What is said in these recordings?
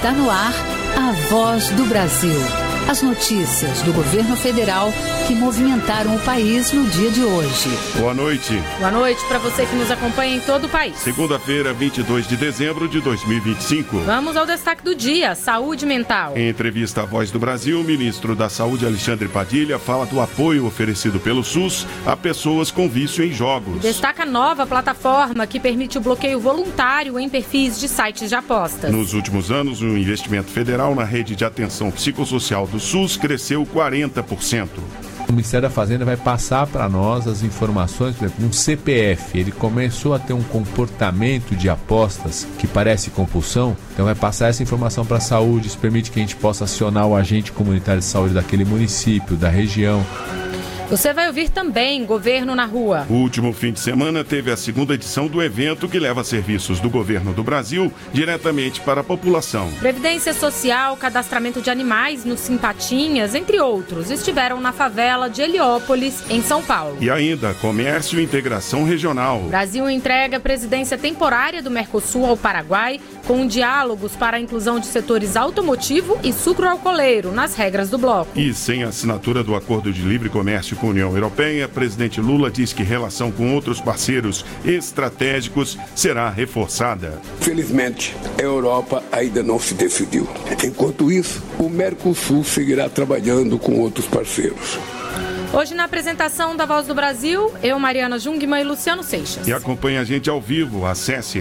Está no ar a Voz do Brasil. As notícias do governo federal que movimentaram o país no dia de hoje. Boa noite. Boa noite para você que nos acompanha em todo o país. Segunda-feira, 22 de dezembro de 2025. Vamos ao destaque do dia, saúde mental. Em entrevista à Voz do Brasil, o ministro da Saúde, Alexandre Padilha, fala do apoio oferecido pelo SUS a pessoas com vício em jogos. Destaca a nova plataforma que permite o bloqueio voluntário em perfis de sites de apostas. Nos últimos anos, o investimento federal na rede de atenção psicossocial do SUS cresceu 40%. O Ministério da Fazenda vai passar para nós as informações, por exemplo, um CPF, ele começou a ter um comportamento de apostas que parece compulsão, então vai passar essa informação para a saúde, isso permite que a gente possa acionar o agente comunitário de saúde daquele município, da região. Você vai ouvir também Governo na Rua. O último fim de semana teve a segunda edição do evento que leva serviços do governo do Brasil diretamente para a população. Previdência Social, cadastramento de animais no Simpatinhas, entre outros, estiveram na favela de Heliópolis, em São Paulo. E ainda, comércio e integração regional. O Brasil entrega a presidência temporária do Mercosul ao Paraguai, com diálogos para a inclusão de setores automotivo e sucroalcooleiro nas regras do bloco. E sem a assinatura do Acordo de Livre Comércio com a União Europeia, presidente Lula diz que relação com outros parceiros estratégicos será reforçada. Felizmente, a Europa ainda não se decidiu. Enquanto isso, o Mercosul seguirá trabalhando com outros parceiros. Hoje, na apresentação da Voz do Brasil, eu, Mariana Jungmann e Luciano Seixas. E acompanhe a gente ao vivo. Acesse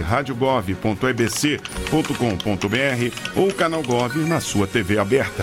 radiogov.ebc.com.br ou o canal Gov na sua TV aberta.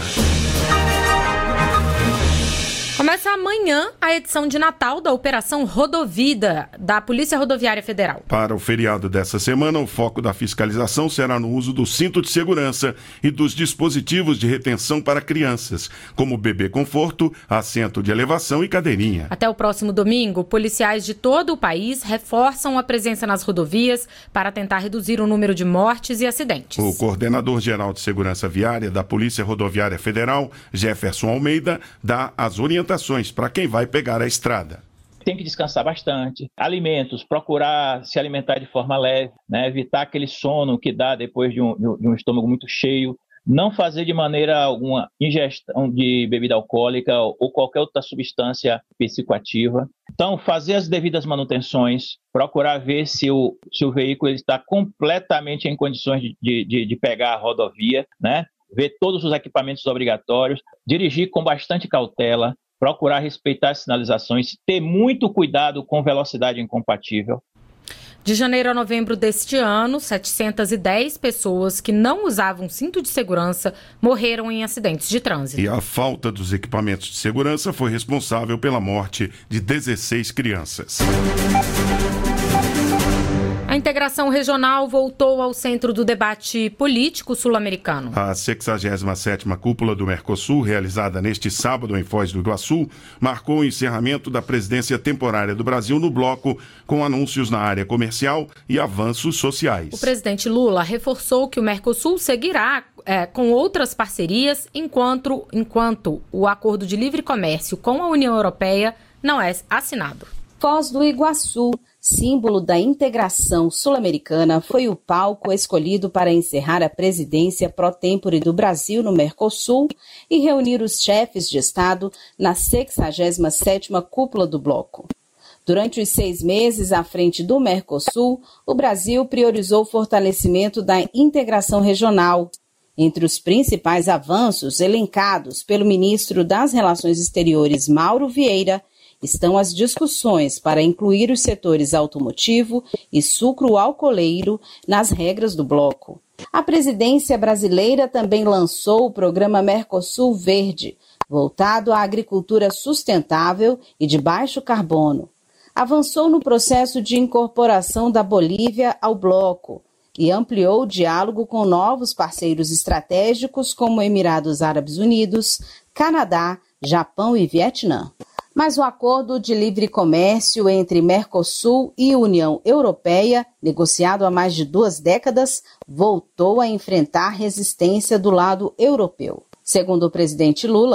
Começa amanhã a edição de Natal da Operação Rodovida, da Polícia Rodoviária Federal. Para o feriado dessa semana, o foco da fiscalização será no uso do cinto de segurança e dos dispositivos de retenção para crianças, como bebê conforto, assento de elevação e cadeirinha. Até o próximo domingo, policiais de todo o país reforçam a presença nas rodovias para tentar reduzir o número de mortes e acidentes. O coordenador-geral de segurança viária da Polícia Rodoviária Federal, Jefferson Almeida, dá as orientações para quem vai pegar a estrada. Tem que descansar bastante. Alimentos, procurar se alimentar de forma leve, né? Evitar aquele sono que dá depois de um estômago muito cheio. Não fazer de maneira alguma ingestão de bebida alcoólica ou qualquer outra substância psicoativa. Então, fazer as devidas manutenções, procurar ver se o veículo está completamente em condições de pegar a rodovia, né? Ver todos os equipamentos obrigatórios, dirigir com bastante cautela, procurar respeitar as sinalizações, ter muito cuidado com velocidade incompatível. De janeiro a novembro deste ano, 710 pessoas que não usavam cinto de segurança morreram em acidentes de trânsito. E a falta dos equipamentos de segurança foi responsável pela morte de 16 crianças. A integração regional voltou ao centro do debate político sul-americano. A 67ª Cúpula do Mercosul, realizada neste sábado em Foz do Iguaçu, marcou o encerramento da presidência temporária do Brasil no bloco, com anúncios na área comercial e avanços sociais. O presidente Lula reforçou que o Mercosul seguirá com outras parcerias enquanto o Acordo de Livre Comércio com a União Europeia não é assinado. Foz do Iguaçu, símbolo da integração sul-americana, foi o palco escolhido para encerrar a presidência pró-tempore do Brasil no Mercosul e reunir os chefes de Estado na 67ª Cúpula do Bloco. Durante os 6 meses à frente do Mercosul, o Brasil priorizou o fortalecimento da integração regional. Entre os principais avanços elencados pelo ministro das Relações Exteriores, Mauro Vieira, estão as discussões para incluir os setores automotivo e sucroalcooleiro nas regras do bloco. A presidência brasileira também lançou o programa Mercosul Verde, voltado à agricultura sustentável e de baixo carbono. Avançou no processo de incorporação da Bolívia ao bloco e ampliou o diálogo com novos parceiros estratégicos como Emirados Árabes Unidos, Canadá, Japão e Vietnã. Mas o acordo de livre comércio entre Mercosul e União Europeia, negociado há mais de 2 décadas, voltou a enfrentar resistência do lado europeu. Segundo o presidente Lula,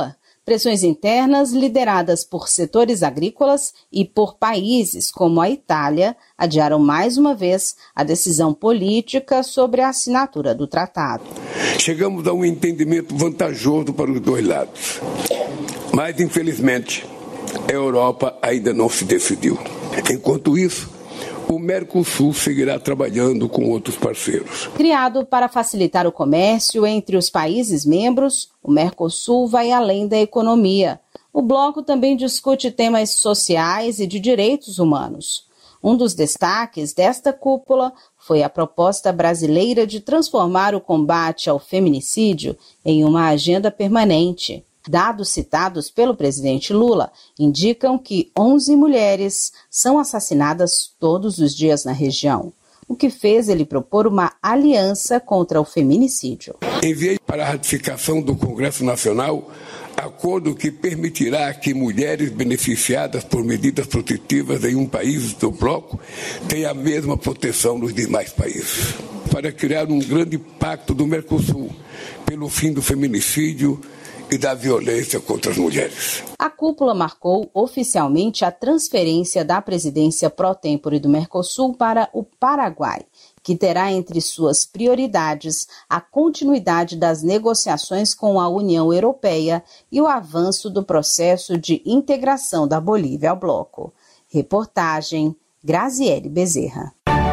Pressões internas lideradas por setores agrícolas e por países como a Itália adiaram mais uma vez a decisão política sobre a assinatura do tratado. Chegamos a um entendimento vantajoso para os dois lados, mas infelizmente a Europa ainda não se decidiu. Enquanto isso, o Mercosul seguirá trabalhando com outros parceiros. Criado para facilitar o comércio entre os países membros, o Mercosul vai além da economia. O bloco também discute temas sociais e de direitos humanos. Um dos destaques desta cúpula foi a proposta brasileira de transformar o combate ao feminicídio em uma agenda permanente. Dados citados pelo presidente Lula indicam que 11 mulheres são assassinadas todos os dias na região, o que fez ele propor uma aliança contra o feminicídio. Enviei para a ratificação do Congresso Nacional acordo que permitirá que mulheres beneficiadas por medidas protetivas em um país do bloco tenham a mesma proteção nos demais países. Para criar um grande pacto do Mercosul pelo fim do feminicídio e da violência contra as mulheres. A cúpula marcou oficialmente a transferência da presidência pró-tempore do Mercosul para o Paraguai, que terá entre suas prioridades a continuidade das negociações com a União Europeia e o avanço do processo de integração da Bolívia ao bloco. Reportagem Graziele Bezerra.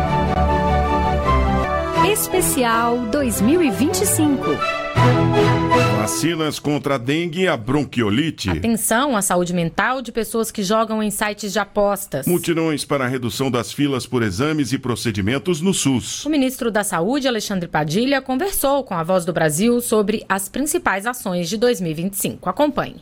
Especial 2025. Vacinas contra a dengue e a bronquiolite. Atenção à saúde mental de pessoas que jogam em sites de apostas. Mutirões para a redução das filas por exames e procedimentos no SUS. O ministro da Saúde, Alexandre Padilha, conversou com a Voz do Brasil sobre as principais ações de 2025. Acompanhe.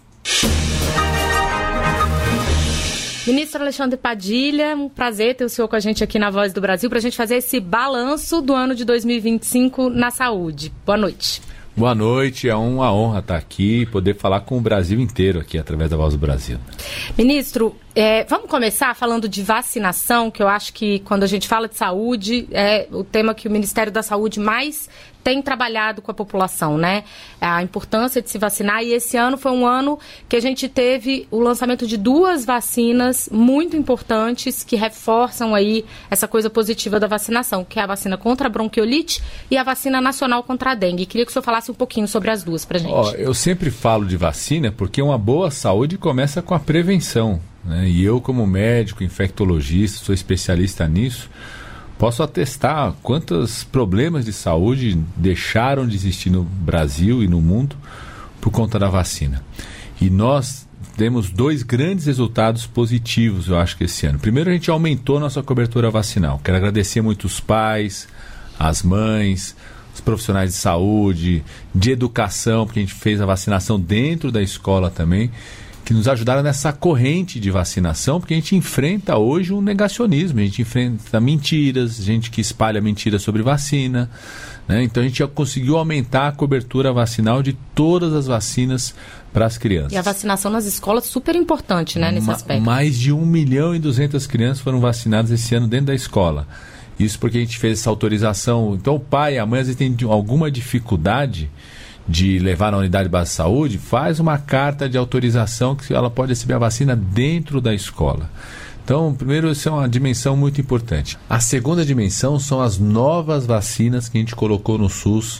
Ministro Alexandre Padilha, um prazer ter o senhor com a gente aqui na Voz do Brasil para a gente fazer esse balanço do ano de 2025 na saúde. Boa noite. Boa noite, é uma honra estar aqui e poder falar com o Brasil inteiro aqui através da Voz do Brasil. Ministro, vamos começar falando de vacinação, que eu acho que quando a gente fala de saúde é o tema que o Ministério da Saúde mais tem trabalhado com a população, né? A importância de se vacinar, e esse ano foi um ano que a gente teve o lançamento de 2 vacinas muito importantes que reforçam aí essa coisa positiva da vacinação, que é a vacina contra a bronquiolite e a vacina nacional contra a dengue. Queria que o senhor falasse um pouquinho sobre as duas pra gente. Eu sempre falo de vacina porque uma boa saúde começa com a prevenção, né? E eu, como médico, infectologista, sou especialista nisso, posso atestar quantos problemas de saúde deixaram de existir no Brasil e no mundo por conta da vacina. E nós temos 2 grandes resultados positivos, eu acho que esse ano. Primeiro, a gente aumentou nossa cobertura vacinal. Quero agradecer muito os pais, as mães, os profissionais de saúde, de educação, porque a gente fez a vacinação dentro da escola também, que nos ajudaram nessa corrente de vacinação, porque a gente enfrenta hoje um negacionismo, a gente enfrenta mentiras, gente que espalha mentiras sobre vacina, né? Então a gente já conseguiu aumentar a cobertura vacinal de todas as vacinas para as crianças. E a vacinação nas escolas super importante, né, nesse aspecto. Mais de 1.200.000 crianças foram vacinadas esse ano dentro da escola. Isso porque a gente fez essa autorização. Então o pai e a mãe às vezes têm alguma dificuldade de levar na unidade básica de saúde, faz uma carta de autorização que ela pode receber a vacina dentro da escola. Então, primeiro, isso é uma dimensão muito importante. A segunda dimensão são as novas vacinas que a gente colocou no SUS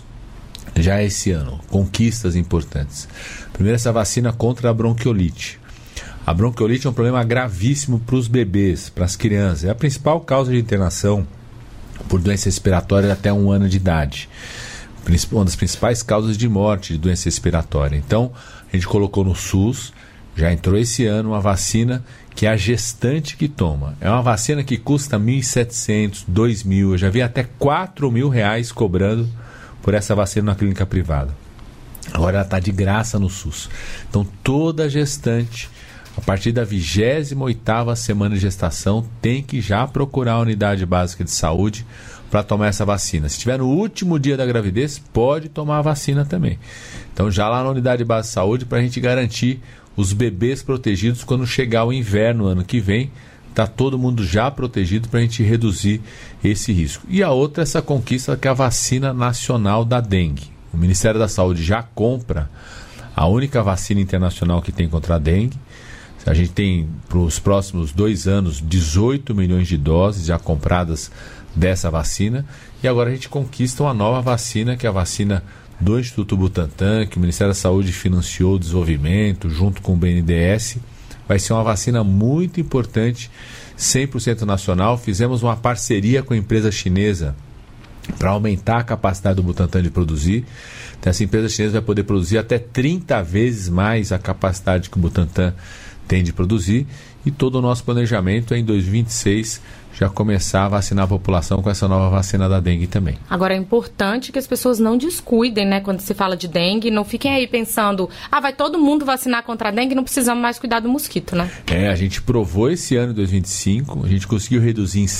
já esse ano, conquistas importantes. Primeiro, essa vacina contra a bronquiolite. A bronquiolite é um problema gravíssimo para os bebês, para as crianças. É a principal causa de internação por doença respiratória até 1 ano de idade. Uma das principais causas de morte de doença respiratória. Então, a gente colocou no SUS, já entrou esse ano, uma vacina que é a gestante que toma. É uma vacina que custa R$ 1.700, R$ 2.000, eu já vi até R$ 4.000 cobrando por essa vacina na clínica privada. Agora ela está de graça no SUS. Então, toda gestante, a partir da 28ª semana de gestação, tem que já procurar a unidade básica de saúde para tomar essa vacina. Se estiver no último dia da gravidez, pode tomar a vacina também. Então, já lá na unidade básica de saúde, para a gente garantir os bebês protegidos quando chegar o inverno ano que vem, está todo mundo já protegido para a gente reduzir esse risco. E a outra, essa conquista que é a vacina nacional da dengue. O Ministério da Saúde já compra a única vacina internacional que tem contra a dengue. A gente tem, para os próximos 2 anos, 18 milhões de doses já compradas dessa vacina. E agora a gente conquista uma nova vacina, que é a vacina do Instituto Butantan, que o Ministério da Saúde financiou o desenvolvimento, junto com o BNDES. Vai ser uma vacina muito importante, 100% nacional. Fizemos uma parceria com a empresa chinesa para aumentar a capacidade do Butantan de produzir. Então, essa empresa chinesa vai poder produzir até 30 vezes mais a capacidade que o Butantan tem de produzir, e todo o nosso planejamento é em 2026 já começar a vacinar a população com essa nova vacina da dengue também. Agora é importante que as pessoas não descuidem, né, quando se fala de dengue, não fiquem aí pensando, vai todo mundo vacinar contra a dengue, não precisamos mais cuidar do mosquito, né? A gente provou esse ano, 2025, a gente conseguiu reduzir em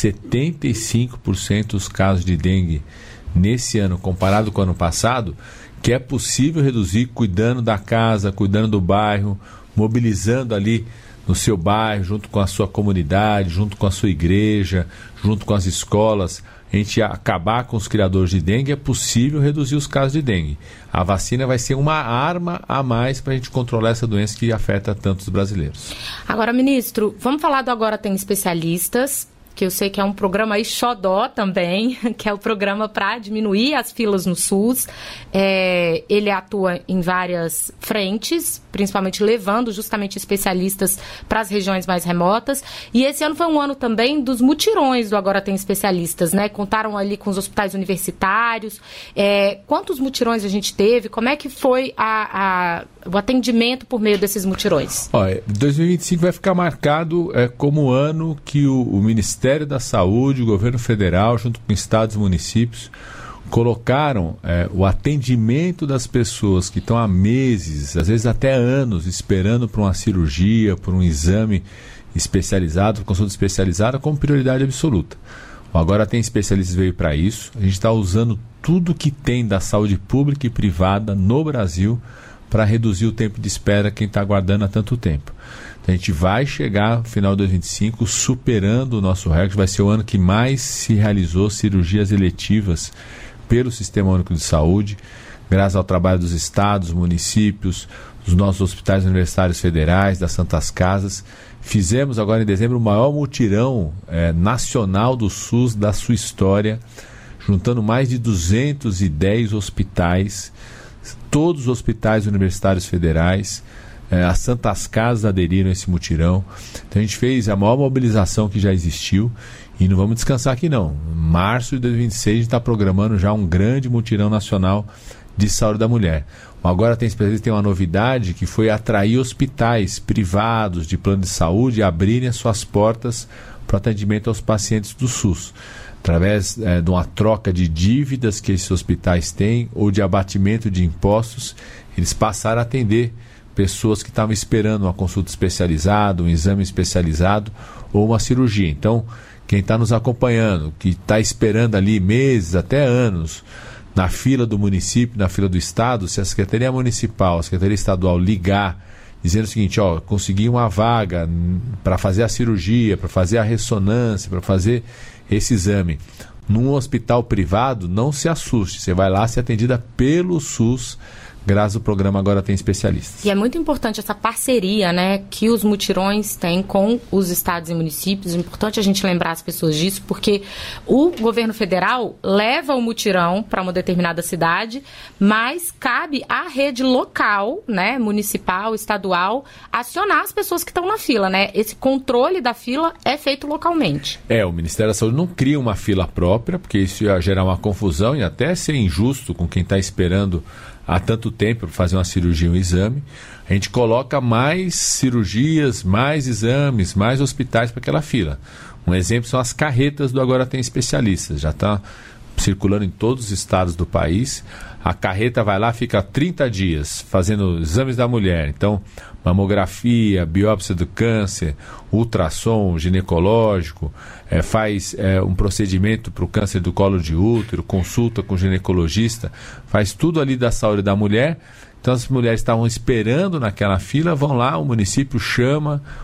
75% os casos de dengue nesse ano, comparado com o ano passado, que é possível reduzir cuidando da casa, cuidando do bairro, mobilizando ali no seu bairro, junto com a sua comunidade, junto com a sua igreja, junto com as escolas, a gente acabar com os criadores de dengue. É possível reduzir os casos de dengue. A vacina vai ser uma arma a mais para a gente controlar essa doença que afeta tantos brasileiros. Agora, ministro, vamos falar do Agora Tem Especialistas, que eu sei que é um programa aí xodó também, que é o programa para diminuir as filas no SUS. Ele atua em várias frentes, principalmente levando justamente especialistas para as regiões mais remotas. E esse ano foi um ano também dos mutirões do Agora Tem Especialistas, né? Contaram ali com os hospitais universitários. Quantos mutirões a gente teve? Como é que foi o atendimento por meio desses mutirões? 2025 vai ficar marcado como o ano que o Ministério da Saúde, o governo federal, junto com estados e municípios, colocaram o atendimento das pessoas que estão há meses, às vezes até anos, esperando por uma cirurgia, por um exame especializado, por consulta especializada, como prioridade absoluta. Agora Tem Especialistas veio para isso. A gente está usando tudo que tem da saúde pública e privada no Brasil para reduzir o tempo de espera quem está aguardando há tanto tempo. Então, a gente vai chegar no final de 2025 superando o nosso recorde. Vai ser o ano que mais se realizou cirurgias eletivas pelo Sistema Único de Saúde, graças ao trabalho dos estados, municípios, dos nossos hospitais universitários federais, das Santas Casas. Fizemos agora em dezembro o maior mutirão nacional do SUS da sua história, juntando mais de 210 hospitais, todos os hospitais universitários federais. As Santas Casas aderiram a esse mutirão. Então a gente fez a maior mobilização que já existiu e não vamos descansar aqui não. Em março de 2026 a gente está programando já um grande mutirão nacional de saúde da mulher. Agora Tem uma novidade, que foi atrair hospitais privados de plano de saúde a abrirem as suas portas para atendimento aos pacientes do SUS, através de uma troca de dívidas que esses hospitais têm ou de abatimento de impostos. Eles passaram a atender pessoas que estavam esperando uma consulta especializada, um exame especializado ou uma cirurgia. Então, quem está nos acompanhando, que está esperando ali meses, até anos, na fila do município, na fila do estado, se a Secretaria Municipal, a Secretaria Estadual ligar, dizendo o seguinte, consegui uma vaga para fazer a cirurgia, para fazer a ressonância, para fazer esse exame, num hospital privado, não se assuste, você vai lá ser atendida pelo SUS, graças ao programa Agora Tem Especialistas. E é muito importante essa parceria, né, que os mutirões têm com os estados e municípios. É importante a gente lembrar as pessoas disso, porque o governo federal leva o mutirão para uma determinada cidade, mas cabe à rede local, né, municipal, estadual, acionar as pessoas que estão na fila, né? Esse controle da fila é feito localmente. O Ministério da Saúde não cria uma fila própria, porque isso ia gerar uma confusão e até ser injusto com quem está esperando há tanto tempo para fazer uma cirurgia, um exame. A gente coloca mais cirurgias, mais exames, mais hospitais para aquela fila. Um exemplo são as carretas do Agora Tem Especialistas. Já está circulando em todos os estados do país. A carreta vai lá, fica 30 dias fazendo exames da mulher. Então, mamografia, biópsia do câncer, ultrassom ginecológico, faz um procedimento para o câncer do colo de útero, consulta com o ginecologista, faz tudo ali da saúde da mulher. Então as mulheres estavam esperando naquela fila, vão lá, o município chama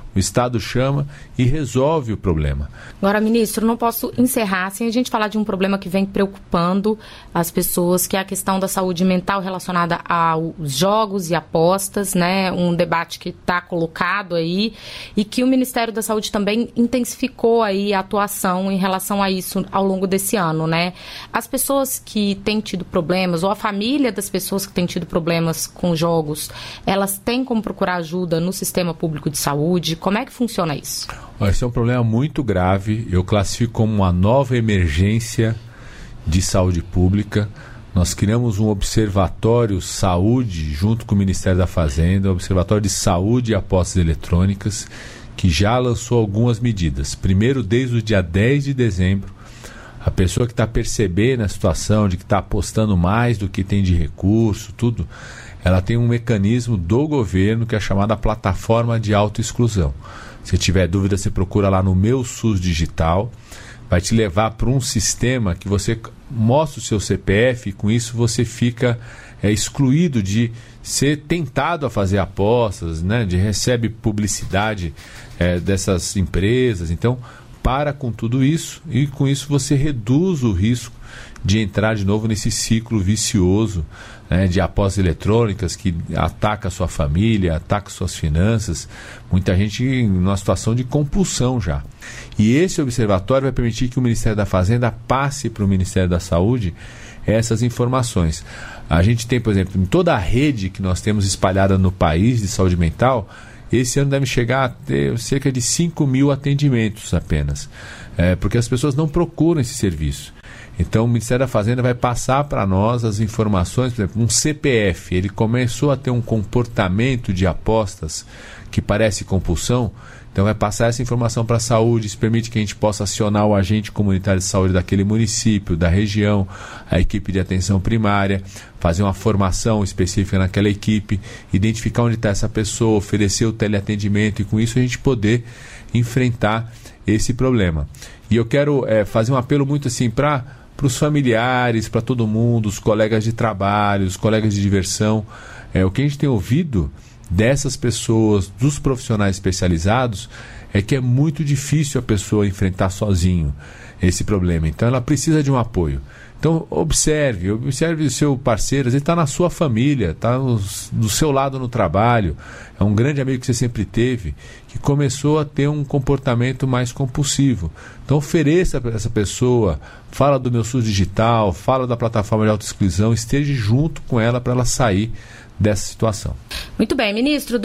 o Estado chama e resolve o problema. Agora, ministro, não posso encerrar sem a gente falar de um problema que vem preocupando as pessoas, que é a questão da saúde mental relacionada aos jogos e apostas, né? Um debate que está colocado aí e que o Ministério da Saúde também intensificou aí a atuação em relação a isso ao longo desse ano, né? As pessoas que têm tido problemas, ou a família das pessoas que têm tido problemas com jogos, elas têm como procurar ajuda no sistema público de saúde? Como é que funciona isso? Esse é um problema muito grave. Eu classifico como uma nova emergência de saúde pública. Nós criamos um observatório saúde junto com o Ministério da Fazenda, um observatório de saúde e apostas eletrônicas, que já lançou algumas medidas. Primeiro, desde o dia 10 de dezembro, a pessoa que está percebendo a situação de que está apostando mais do que tem de recurso, tudo, ela tem um mecanismo do governo que é chamada plataforma de autoexclusão. Se tiver dúvida, você procura lá no Meu SUS Digital, vai te levar para um sistema que você mostra o seu CPF e com isso você fica excluído de ser tentado a fazer apostas, né? De recebe publicidade dessas empresas. Então, para com tudo isso e com isso você reduz o risco de entrar de novo nesse ciclo vicioso, né, de apostas eletrônicas que ataca a sua família, ataca suas finanças, muita gente em uma situação de compulsão já. E esse observatório vai permitir que o Ministério da Fazenda passe para o Ministério da Saúde essas informações. A gente tem, por exemplo, em toda a rede que nós temos espalhada no país de saúde mental, esse ano deve chegar a ter cerca de 5 mil atendimentos apenas, porque as pessoas não procuram esse serviço. Então o Ministério da Fazenda vai passar para nós as informações, por exemplo, um CPF, ele começou a ter um comportamento de apostas que parece compulsão, então vai passar essa informação para a saúde, isso permite que a gente possa acionar o agente comunitário de saúde daquele município, da região, a equipe de atenção primária, fazer uma formação específica naquela equipe, identificar onde está essa pessoa, oferecer o teleatendimento e com isso a gente poder enfrentar esse problema. E eu quero fazer um apelo muito assim para os familiares, para todo mundo, os colegas de trabalho, os colegas de diversão. O que a gente tem ouvido dessas pessoas, dos profissionais especializados, é que é muito difícil a pessoa enfrentar sozinho esse problema. Então ela precisa de um apoio. Então observe o seu parceiro, ele está na sua família, está do seu lado no trabalho, é um grande amigo que você sempre teve, que começou a ter um comportamento mais compulsivo. Então ofereça para essa pessoa, fala do Meu SUS Digital, fala da plataforma de autoexclusão, esteja junto com ela para ela sair dessa situação. Muito bem, ministro,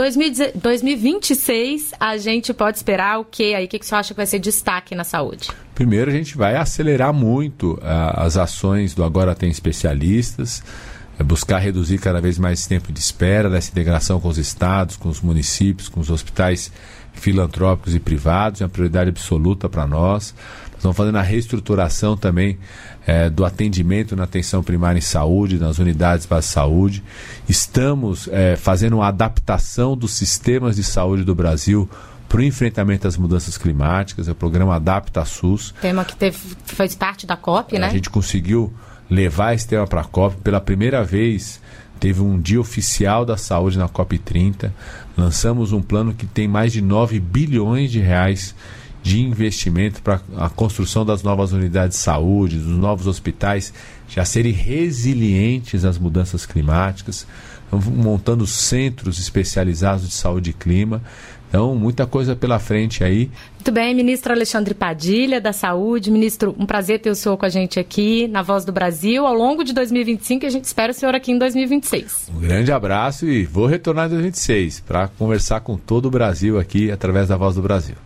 2026 a gente pode esperar o quê aí? O que o senhor acha que vai ser destaque na saúde? Primeiro, a gente vai acelerar muito as ações do Agora Tem Especialistas, buscar reduzir cada vez mais tempo de espera, dessa integração com os estados, com os municípios, com os hospitais filantrópicos e privados, é uma prioridade absoluta para nós. Estamos fazendo a reestruturação também do atendimento na atenção primária em saúde, nas unidades de saúde. Estamos fazendo uma adaptação dos sistemas de saúde do Brasil para o enfrentamento às mudanças climáticas, é o programa Adapta SUS. Tema que fez parte da COP, né? A gente conseguiu levar esse tema para a COP. Pela primeira vez, teve um dia oficial da saúde na COP 30. Lançamos um plano que tem mais de 9 bilhões de reais de investimento para a construção das novas unidades de saúde, dos novos hospitais, já serem resilientes às mudanças climáticas, montando centros especializados de saúde e clima. Então, muita coisa pela frente aí. Muito bem, ministro Alexandre Padilha, da Saúde. Ministro, um prazer ter o senhor com a gente aqui na Voz do Brasil. Ao longo de 2025, a gente espera o senhor aqui em 2026. Um grande abraço e vou retornar em 2026 para conversar com todo o Brasil aqui através da Voz do Brasil.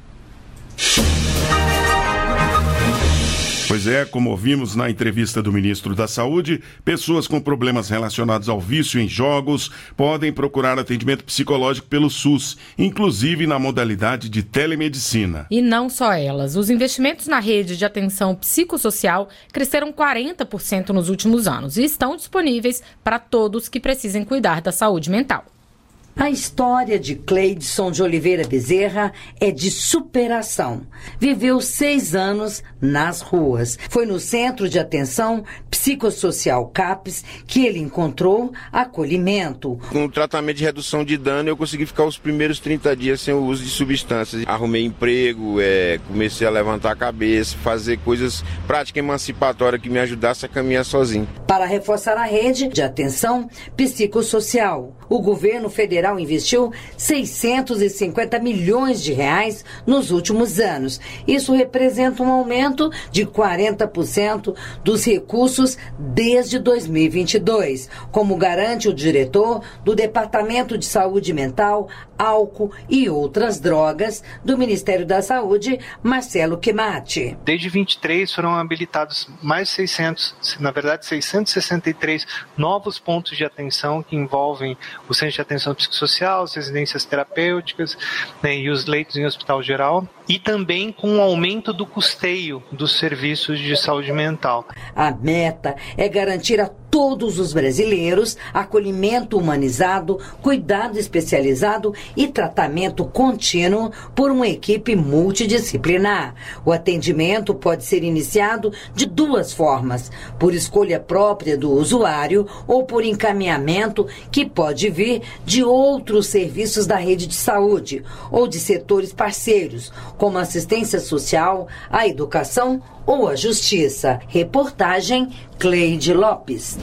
Pois é, como ouvimos na entrevista do ministro da Saúde, pessoas com problemas relacionados ao vício em jogos podem procurar atendimento psicológico pelo SUS, inclusive na modalidade de telemedicina. E não só elas. Os investimentos na rede de atenção psicossocial cresceram 40% nos últimos anos e estão disponíveis para todos que precisem cuidar da saúde mental. A história de Cleidson de Oliveira Bezerra é de superação. Viveu 6 anos nas ruas. Foi no Centro de Atenção Psicossocial CAPS que ele encontrou acolhimento. Com o tratamento de redução de dano, eu consegui ficar os primeiros 30 dias sem o uso de substâncias. Arrumei emprego, comecei a levantar a cabeça, fazer coisas práticas emancipatórias que me ajudassem a caminhar sozinho. Para reforçar a rede de atenção psicossocial, o governo federal investiu 650 milhões de reais nos últimos anos. Isso representa um aumento de 40% dos recursos desde 2022, como garante o diretor do Departamento de Saúde Mental, Álcool e Outras Drogas do Ministério da Saúde, Marcelo Quemati. Desde 23 foram habilitados mais 663 novos pontos de atenção que envolvem o Centro de Atenção Psicossocial, as residências terapêuticas, e os leitos em hospital geral, e também com o aumento do custeio dos serviços de saúde mental. A meta é garantir a todos os brasileiros acolhimento humanizado, cuidado especializado e tratamento contínuo por uma equipe multidisciplinar. O atendimento pode ser iniciado de 2 formas: por escolha própria do usuário ou por encaminhamento que pode vir de outros serviços da rede de saúde ou de setores parceiros, como a assistência social, a educação ou a justiça. Reportagem Cleide Lopes.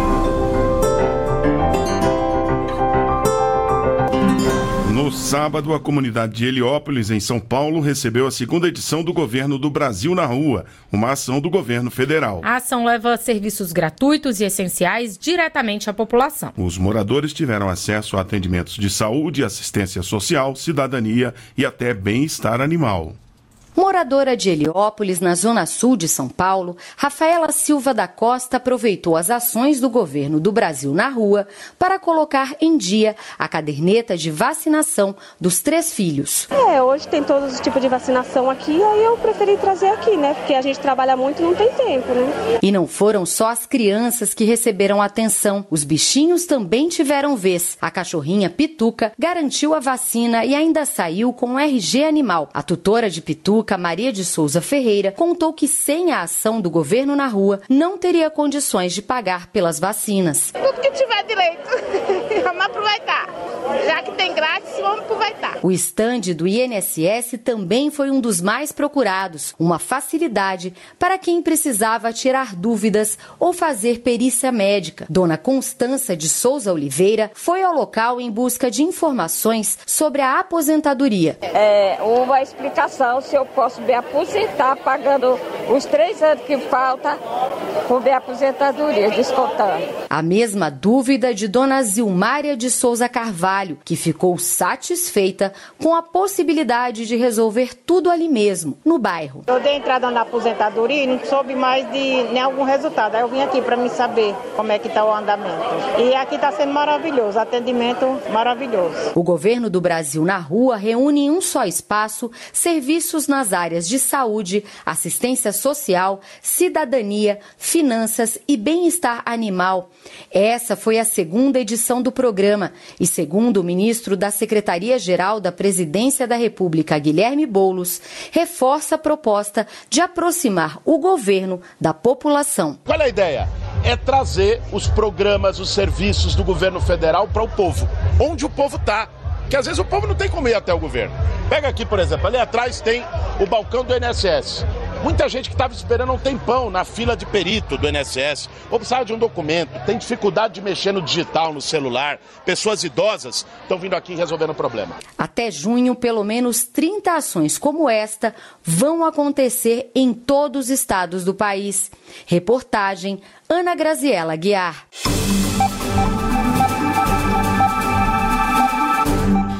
No sábado, a comunidade de Heliópolis, em São Paulo, recebeu a 2ª edição do Governo do Brasil na Rua, uma ação do governo federal. A ação leva serviços gratuitos e essenciais diretamente à população. Os moradores tiveram acesso a atendimentos de saúde, assistência social, cidadania e até bem-estar animal. Moradora de Heliópolis, na zona sul de São Paulo, Rafaela Silva da Costa aproveitou as ações do Governo do Brasil na Rua para colocar em dia a caderneta de vacinação dos 3 filhos. Hoje tem todos os tipos de vacinação aqui, aí eu preferi trazer aqui, né? Porque a gente trabalha muito e não tem tempo, né? E não foram só as crianças que receberam atenção. Os bichinhos também tiveram vez. A cachorrinha Pituca garantiu a vacina e ainda saiu com um RG animal. A tutora de Pituca, Maria de Souza Ferreira, contou que sem a ação do governo na rua, não teria condições de pagar pelas vacinas. Tudo que tiver direito, vamos aproveitar. Já que tem grátis, vamos aproveitar. O estande do INSS também foi um dos mais procurados, uma facilidade para quem precisava tirar dúvidas ou fazer perícia médica. Dona Constança de Souza Oliveira foi ao local em busca de informações sobre a aposentadoria. Uma explicação se eu posso me aposentar pagando os 3 anos que falta com minha aposentadoria, descontando. A mesma dúvida de Dona Zilmária de Souza Carvalho, que ficou satisfeita com a possibilidade de resolver tudo ali mesmo, no bairro. Eu dei entrada na aposentadoria e não soube mais de nenhum resultado. Aí eu vim aqui para me saber como é que está o andamento. E aqui está sendo maravilhoso, atendimento maravilhoso. O Governo do Brasil na Rua reúne em um só espaço serviços nas áreas de saúde, assistência social, cidadania, finanças e bem-estar animal. Essa foi a 2ª edição do programa e, segundo o ministro da Secretaria-Geral da Presidência da República, Guilherme Boulos, reforça a proposta de aproximar o governo da população. Qual é a ideia? É trazer os programas, os serviços do governo federal para o povo, onde o povo está. Que às vezes o povo não tem como ir até o governo. Pega aqui, por exemplo, ali atrás tem o balcão do INSS. Muita gente que estava esperando um tempão na fila de perito do INSS, ou precisava de um documento, tem dificuldade de mexer no digital, no celular. Pessoas idosas estão vindo aqui resolvendo o problema. Até junho, pelo menos 30 ações como esta vão acontecer em todos os estados do país. Reportagem Ana Graziela Guiar. A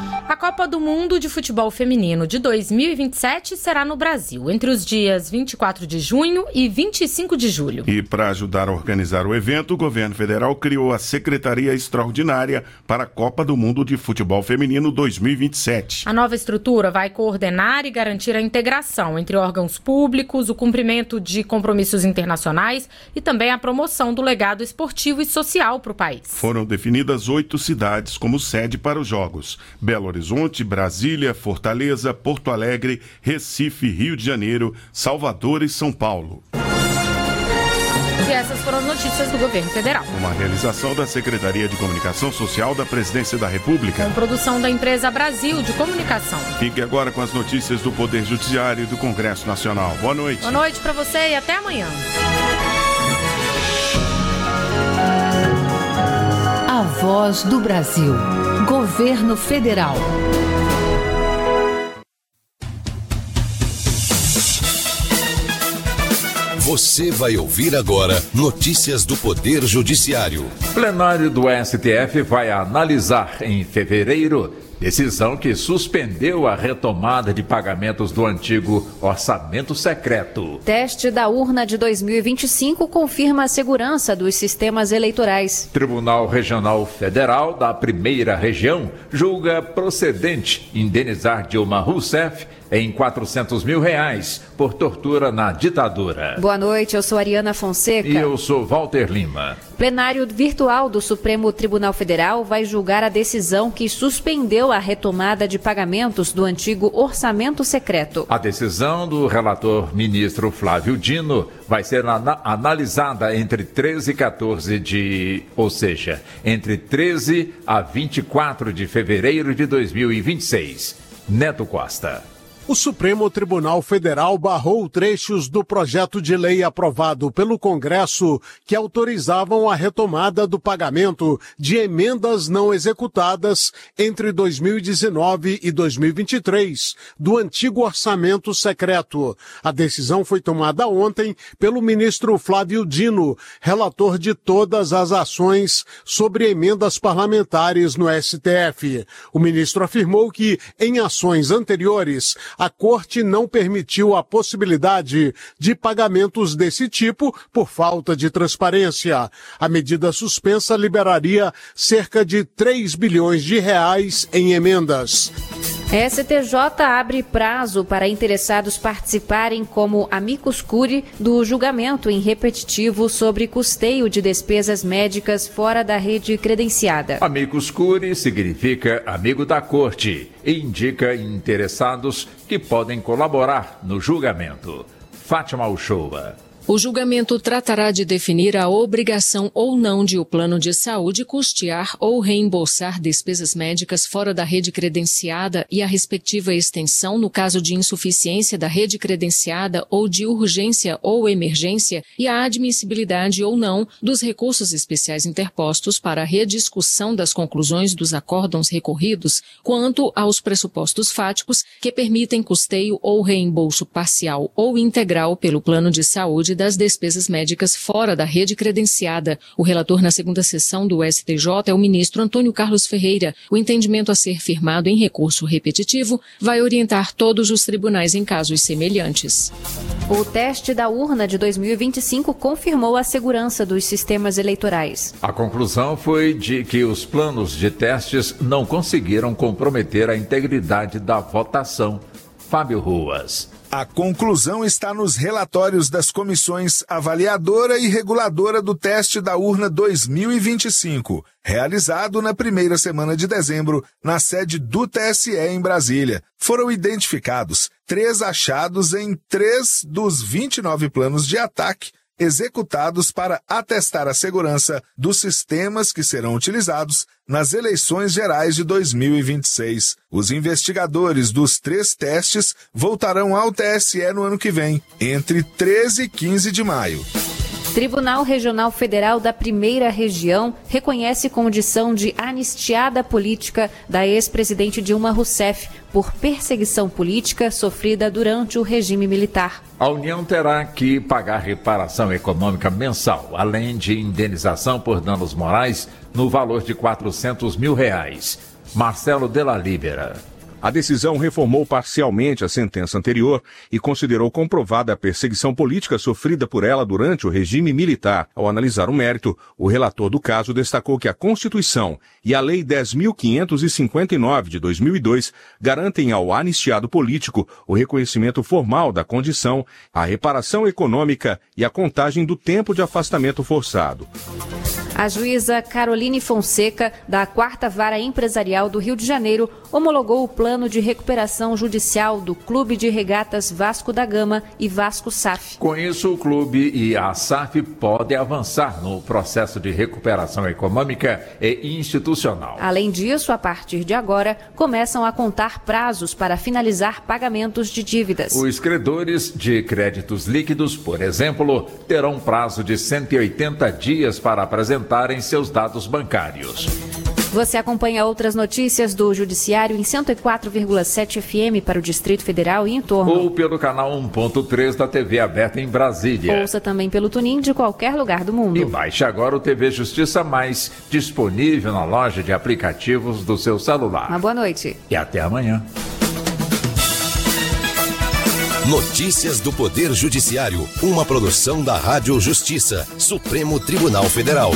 Copa do Mundo de Futebol Feminino de 2027 será no Brasil, entre os dias 24 de junho e 25 de julho. E para ajudar a organizar o evento, o governo federal criou a Secretaria Extraordinária para a Copa do Mundo de Futebol Feminino 2027. A nova estrutura vai coordenar e garantir a integração entre órgãos públicos, o cumprimento de compromissos internacionais e também a promoção do legado esportivo e social para o país. Foram definidas 8 cidades como sede para os Jogos: Belo Horizonte, Brasília, Fortaleza, Porto Alegre, Recife, Rio de Janeiro, Salvador e São Paulo. E essas foram as notícias do governo federal. Uma realização da Secretaria de Comunicação Social da Presidência da República. Com produção da empresa Brasil de Comunicação. Fique agora com as notícias do Poder Judiciário e do Congresso Nacional. Boa noite. Boa noite para você e até amanhã. A Voz do Brasil. Governo Federal. Você vai ouvir agora notícias do Poder Judiciário. Plenário do STF vai analisar em fevereiro decisão que suspendeu a retomada de pagamentos do antigo orçamento secreto. Teste da urna de 2025 confirma a segurança dos sistemas eleitorais. Tribunal Regional Federal da Primeira Região julga procedente indenizar Dilma Rousseff em R$400 mil por tortura na ditadura. Boa noite, eu sou Ariana Fonseca. E eu sou Walter Lima. Plenário virtual do Supremo Tribunal Federal vai julgar a decisão que suspendeu a retomada de pagamentos do antigo orçamento secreto. A decisão do relator ministro Flávio Dino vai ser analisada entre 13 e 14 ou seja, entre 13 a 24 de fevereiro de 2026. Neto Costa. O Supremo Tribunal Federal barrou trechos do projeto de lei aprovado pelo Congresso que autorizavam a retomada do pagamento de emendas não executadas entre 2019 e 2023 do antigo orçamento secreto. A decisão foi tomada ontem pelo ministro Flávio Dino, relator de todas as ações sobre emendas parlamentares no STF. O ministro afirmou que, em ações anteriores, a Corte não permitiu a possibilidade de pagamentos desse tipo por falta de transparência. A medida suspensa liberaria cerca de 3 bilhões de reais em emendas. STJ abre prazo para interessados participarem como amicus curiae do julgamento em repetitivo sobre custeio de despesas médicas fora da rede credenciada. Amicus curiae significa amigo da corte e indica interessados que podem colaborar no julgamento. Fátima Uchoa. O julgamento tratará de definir a obrigação ou não de o plano de saúde custear ou reembolsar despesas médicas fora da rede credenciada e a respectiva extensão no caso de insuficiência da rede credenciada ou de urgência ou emergência e a admissibilidade ou não dos recursos especiais interpostos para a rediscussão das conclusões dos acórdãos recorridos quanto aos pressupostos fáticos que permitem custeio ou reembolso parcial ou integral pelo plano de saúde das despesas médicas fora da rede credenciada. O relator na segunda sessão do STJ é o ministro Antônio Carlos Ferreira. O entendimento a ser firmado em recurso repetitivo vai orientar todos os tribunais em casos semelhantes. O teste da urna de 2025 confirmou a segurança dos sistemas eleitorais. A conclusão foi de que os planos de testes não conseguiram comprometer a integridade da votação. Fábio Ruas. A conclusão está nos relatórios das comissões avaliadora e reguladora do teste da urna 2025, realizado na primeira semana de dezembro, na sede do TSE em Brasília. Foram identificados 3 achados em 3 dos 29 planos de ataque executados para atestar a segurança dos sistemas que serão utilizados nas eleições gerais de 2026. Os investigadores dos 3 testes voltarão ao TSE no ano que vem, entre 13 e 15 de maio. Tribunal Regional Federal da Primeira Região reconhece condição de anistiada política da ex-presidente Dilma Rousseff por perseguição política sofrida durante o regime militar. A União terá que pagar reparação econômica mensal, além de indenização por danos morais no valor de R$400 mil. Marcelo Della Libera. A decisão reformou parcialmente a sentença anterior e considerou comprovada a perseguição política sofrida por ela durante o regime militar. Ao analisar o mérito, o relator do caso destacou que a Constituição e a Lei 10.559 de 2002 garantem ao anistiado político o reconhecimento formal da condição, a reparação econômica e a contagem do tempo de afastamento forçado. A juíza Caroline Fonseca, da 4ª Vara Empresarial do Rio de Janeiro, homologou o plano de recuperação judicial do Clube de Regatas Vasco da Gama e Vasco SAF. Com isso, o clube e a SAF podem avançar no processo de recuperação econômica e institucional. Além disso, a partir de agora, começam a contar prazos para finalizar pagamentos de dívidas. Os credores de créditos líquidos, por exemplo, terão um prazo de 180 dias para apresentarem seus dados bancários. Você acompanha outras notícias do Judiciário em 104,7 FM para o Distrito Federal e em torno. Ou pelo canal 1.3 da TV aberta em Brasília. Ouça também pelo TuneIn de qualquer lugar do mundo. E baixe agora o TV Justiça Mais, disponível na loja de aplicativos do seu celular. Uma boa noite. E até amanhã. Notícias do Poder Judiciário, uma produção da Rádio Justiça, Supremo Tribunal Federal.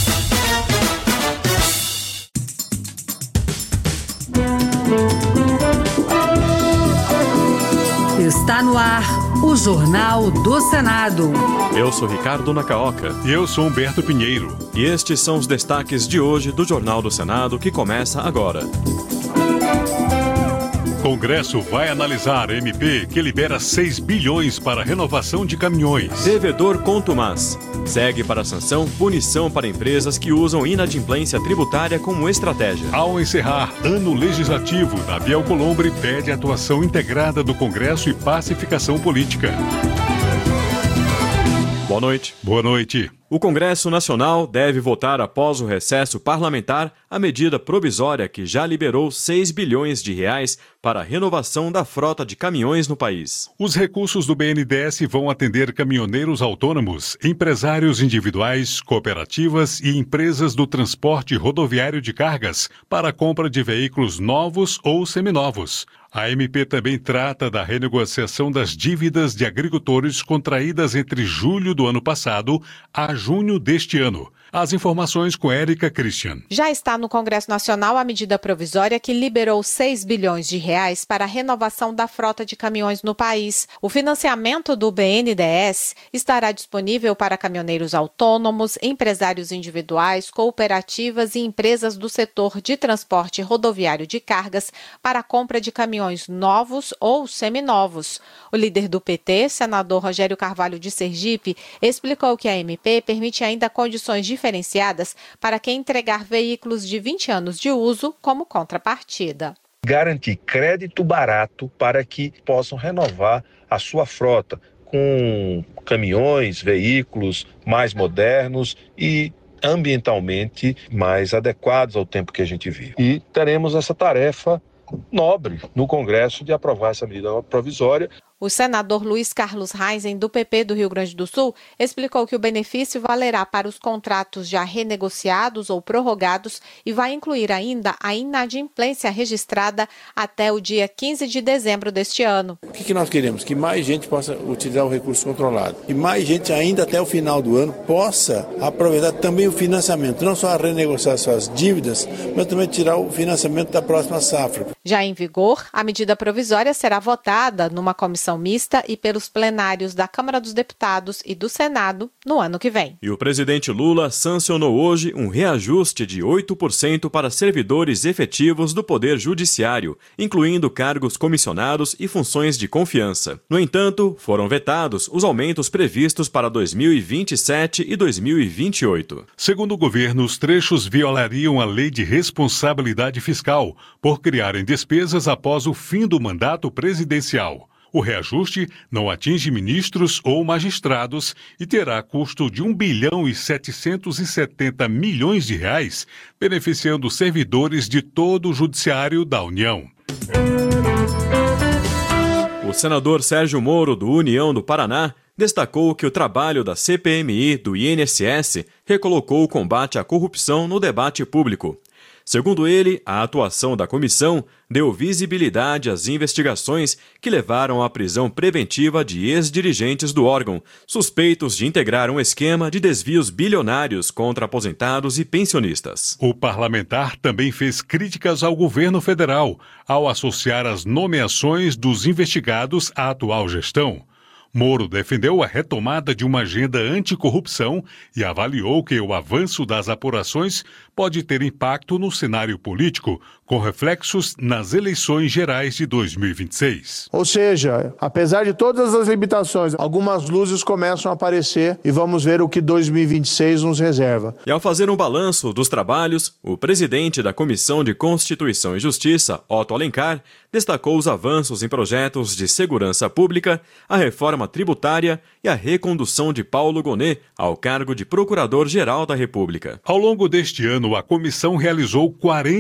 Está no ar o Jornal do Senado. Eu sou Ricardo Nacaoca. E eu sou Humberto Pinheiro. E estes são os destaques de hoje do Jornal do Senado, que começa agora. Congresso vai analisar MP que libera 6 bilhões para renovação de caminhões. Devedor contumaz. Segue para sanção punição para empresas que usam inadimplência tributária como estratégia. Ao encerrar ano legislativo, Davi Alcolumbre pede atuação integrada do Congresso e pacificação política. Boa noite. Boa noite. O Congresso Nacional deve votar após o recesso parlamentar a medida provisória que já liberou 6 bilhões de reais para a renovação da frota de caminhões no país. Os recursos do BNDES vão atender caminhoneiros autônomos, empresários individuais, cooperativas e empresas do transporte rodoviário de cargas para a compra de veículos novos ou seminovos. A MP também trata da renegociação das dívidas de agricultores contraídas entre julho do ano passado a junho deste ano. As informações com Érica Christian. Já está no Congresso Nacional a medida provisória que liberou 6 bilhões de reais para a renovação da frota de caminhões no país. O financiamento do BNDES estará disponível para caminhoneiros autônomos, empresários individuais, cooperativas e empresas do setor de transporte rodoviário de cargas para a compra de caminhões novos ou seminovos. O líder do PT, senador Rogério Carvalho de Sergipe, explicou que a MP permite ainda condições diferenciadas para quem entregar veículos de 20 anos de uso como contrapartida. Garantir crédito barato para que possam renovar a sua frota com caminhões, veículos mais modernos e ambientalmente mais adequados ao tempo que a gente vive. E teremos essa tarefa nobre no Congresso de aprovar essa medida provisória. O senador Luiz Carlos Reisen, do PP do Rio Grande do Sul, explicou que o benefício valerá para os contratos já renegociados ou prorrogados e vai incluir ainda a inadimplência registrada até o dia 15 de dezembro deste ano. O que nós queremos? Que mais gente possa utilizar o recurso controlado. E mais gente ainda até o final do ano possa aproveitar também o financiamento, não só a renegociar suas dívidas, mas também tirar o financiamento da próxima safra. Já em vigor, a medida provisória será votada numa comissão mista e pelos plenários da Câmara dos Deputados e do Senado no ano que vem. E o presidente Lula sancionou hoje um reajuste de 8% para servidores efetivos do Poder Judiciário, incluindo cargos comissionados e funções de confiança. No entanto, foram vetados os aumentos previstos para 2027 e 2028. Segundo o governo, os trechos violariam a Lei de Responsabilidade Fiscal por criarem despesas após o fim do mandato presidencial. O reajuste não atinge ministros ou magistrados e terá custo de 1 bilhão e 770 milhões de reais, beneficiando servidores de todo o Judiciário da União. O senador Sérgio Moro, do União do Paraná, destacou que o trabalho da CPMI do INSS recolocou o combate à corrupção no debate público. Segundo ele, a atuação da comissão deu visibilidade às investigações que levaram à prisão preventiva de ex-dirigentes do órgão, suspeitos de integrar um esquema de desvios bilionários contra aposentados e pensionistas. O parlamentar também fez críticas ao governo federal ao associar as nomeações dos investigados à atual gestão. Moro defendeu a retomada de uma agenda anticorrupção e avaliou que o avanço das apurações pode ter impacto no cenário político, com reflexos nas eleições gerais de 2026. Ou seja, apesar de todas as limitações, algumas luzes começam a aparecer e vamos ver o que 2026 nos reserva. E ao fazer um balanço dos trabalhos, o presidente da Comissão de Constituição e Justiça, Otto Alencar, destacou os avanços em projetos de segurança pública, a reforma tributária e a recondução de Paulo Gonet ao cargo de Procurador-Geral da República. Ao longo deste ano, a comissão realizou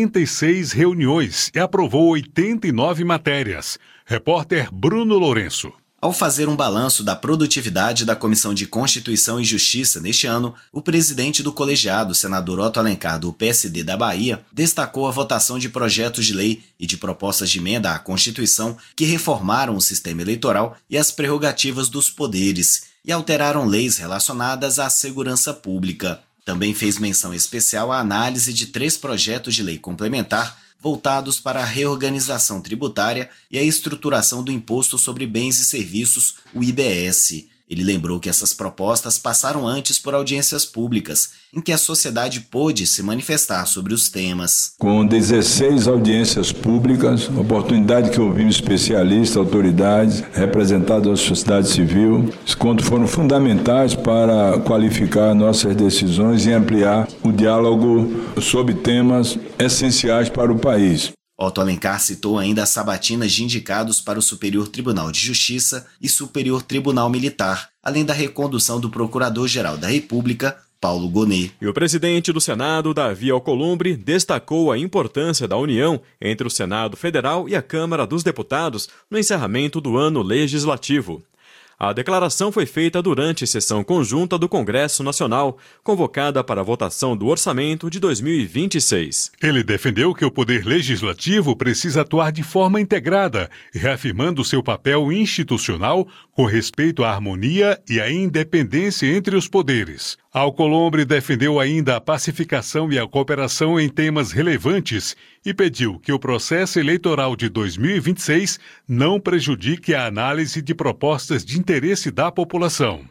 46 reuniões e aprovou 89 matérias. Repórter Bruno Lourenço. Ao fazer um balanço da produtividade da Comissão de Constituição e Justiça neste ano, o presidente do colegiado, senador Otto Alencar, do PSD da Bahia, destacou a votação de projetos de lei e de propostas de emenda à Constituição que reformaram o sistema eleitoral e as prerrogativas dos poderes e alteraram leis relacionadas à segurança pública. Também fez menção especial à análise de 3 projetos de lei complementar voltados para a reorganização tributária e a estruturação do Imposto sobre Bens e Serviços, o IBS. Ele lembrou que essas propostas passaram antes por audiências públicas, em que a sociedade pôde se manifestar sobre os temas. Com 16 audiências públicas, oportunidade que ouvimos especialistas, autoridades, representados da sociedade civil, os encontros foram fundamentais para qualificar nossas decisões e ampliar o diálogo sobre temas essenciais para o país. Otto Alencar citou ainda as sabatinas de indicados para o Superior Tribunal de Justiça e Superior Tribunal Militar, além da recondução do Procurador-Geral da República, Paulo Gonet. E o presidente do Senado, Davi Alcolumbre, destacou a importância da união entre o Senado Federal e a Câmara dos Deputados no encerramento do ano legislativo. A declaração foi feita durante sessão conjunta do Congresso Nacional, convocada para a votação do orçamento de 2026. Ele defendeu que o Poder Legislativo precisa atuar de forma integrada, reafirmando seu papel institucional com respeito à harmonia e à independência entre os poderes. Alcolumbre defendeu ainda a pacificação e a cooperação em temas relevantes e pediu que o processo eleitoral de 2026 não prejudique a análise de propostas de interesse da população.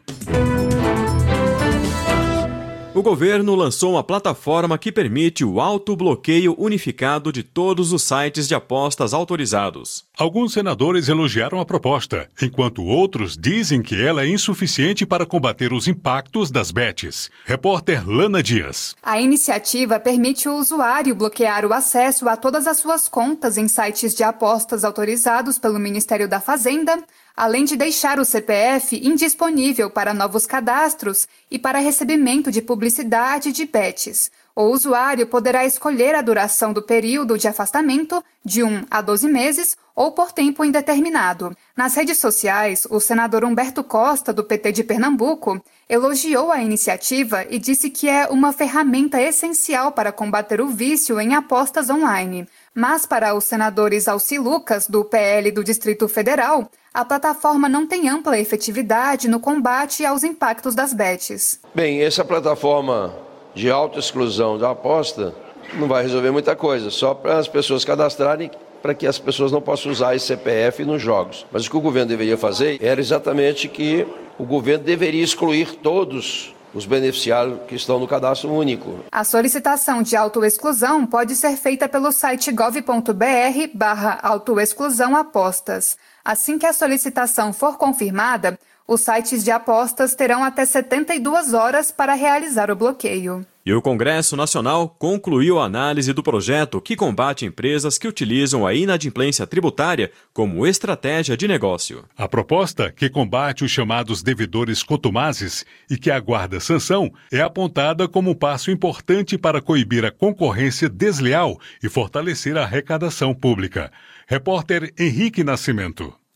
O governo lançou uma plataforma que permite o autobloqueio unificado de todos os sites de apostas autorizados. Alguns senadores elogiaram a proposta, enquanto outros dizem que ela é insuficiente para combater os impactos das bets. Repórter Lana Dias. A iniciativa permite o usuário bloquear o acesso a todas as suas contas em sites de apostas autorizados pelo Ministério da Fazenda, além de deixar o CPF indisponível para novos cadastros e para recebimento de publicidade de bets. O usuário poderá escolher a duração do período de afastamento, de 1 a 12 meses, ou por tempo indeterminado. Nas redes sociais, o senador Humberto Costa, do PT de Pernambuco, elogiou a iniciativa e disse que é uma ferramenta essencial para combater o vício em apostas online. Mas para os senadores Alci Lucas, do PL do Distrito Federal, a plataforma não tem ampla efetividade no combate aos impactos das bets. Bem, essa plataforma de autoexclusão da aposta não vai resolver muita coisa, só para as pessoas cadastrarem, para que as pessoas não possam usar esse CPF nos jogos. Mas o que o governo deveria fazer era exatamente que o governo deveria excluir todos os beneficiários que estão no cadastro único. A solicitação de autoexclusão pode ser feita pelo site gov.br/autoexclusão apostas. Assim que a solicitação for confirmada, os sites de apostas terão até 72 horas para realizar o bloqueio. E o Congresso Nacional concluiu a análise do projeto que combate empresas que utilizam a inadimplência tributária como estratégia de negócio. A proposta, que combate os chamados devedores contumazes e que aguarda sanção, é apontada como um passo importante para coibir a concorrência desleal e fortalecer a arrecadação pública. Repórter Henrique Nascimento.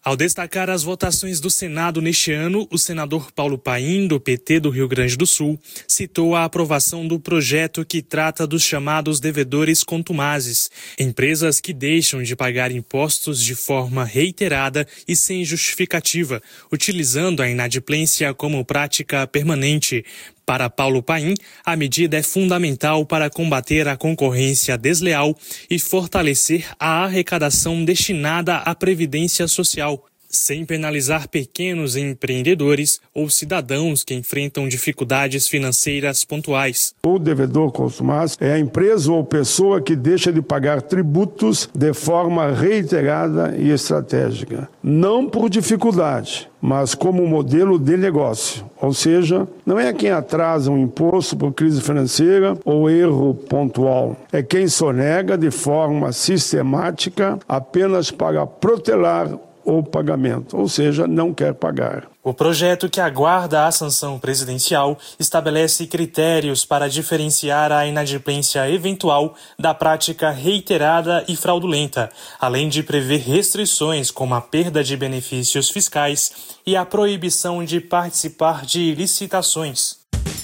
Ao destacar as votações do Senado neste ano, o senador Paulo Paim, do PT do Rio Grande do Sul, citou a aprovação do projeto que trata dos chamados devedores contumazes, empresas que deixam de pagar impostos de forma reiterada e sem justificativa, utilizando a inadimplência como prática permanente. Para Paulo Paim, a medida é fundamental para combater a concorrência desleal e fortalecer a arrecadação destinada à Previdência Social, sem penalizar pequenos empreendedores ou cidadãos que enfrentam dificuldades financeiras pontuais. O devedor contumaz é a empresa ou pessoa que deixa de pagar tributos de forma reiterada e estratégica, não por dificuldade, mas como modelo de negócio. Ou seja, não é quem atrasa um imposto por crise financeira ou erro pontual. É quem sonega de forma sistemática apenas para protelar o pagamento, ou seja, não quer pagar. O projeto, que aguarda a sanção presidencial, estabelece critérios para diferenciar a inadimplência eventual da prática reiterada e fraudulenta, além de prever restrições como a perda de benefícios fiscais e a proibição de participar de licitações.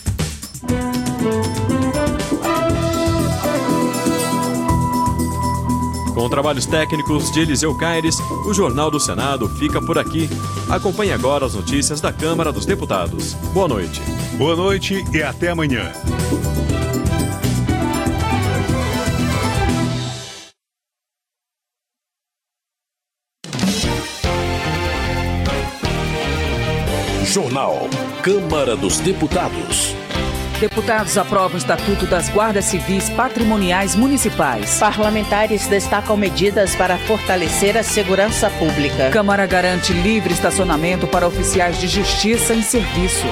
Com trabalhos técnicos de Eliseu Caires, o Jornal do Senado fica por aqui. Acompanhe agora as notícias da Câmara dos Deputados. Boa noite. Boa noite e até amanhã. Jornal Câmara dos Deputados. Deputados aprovam o Estatuto das Guardas Civis Patrimoniais Municipais. Parlamentares destacam medidas para fortalecer a segurança pública. Câmara garante livre estacionamento para oficiais de justiça em serviço.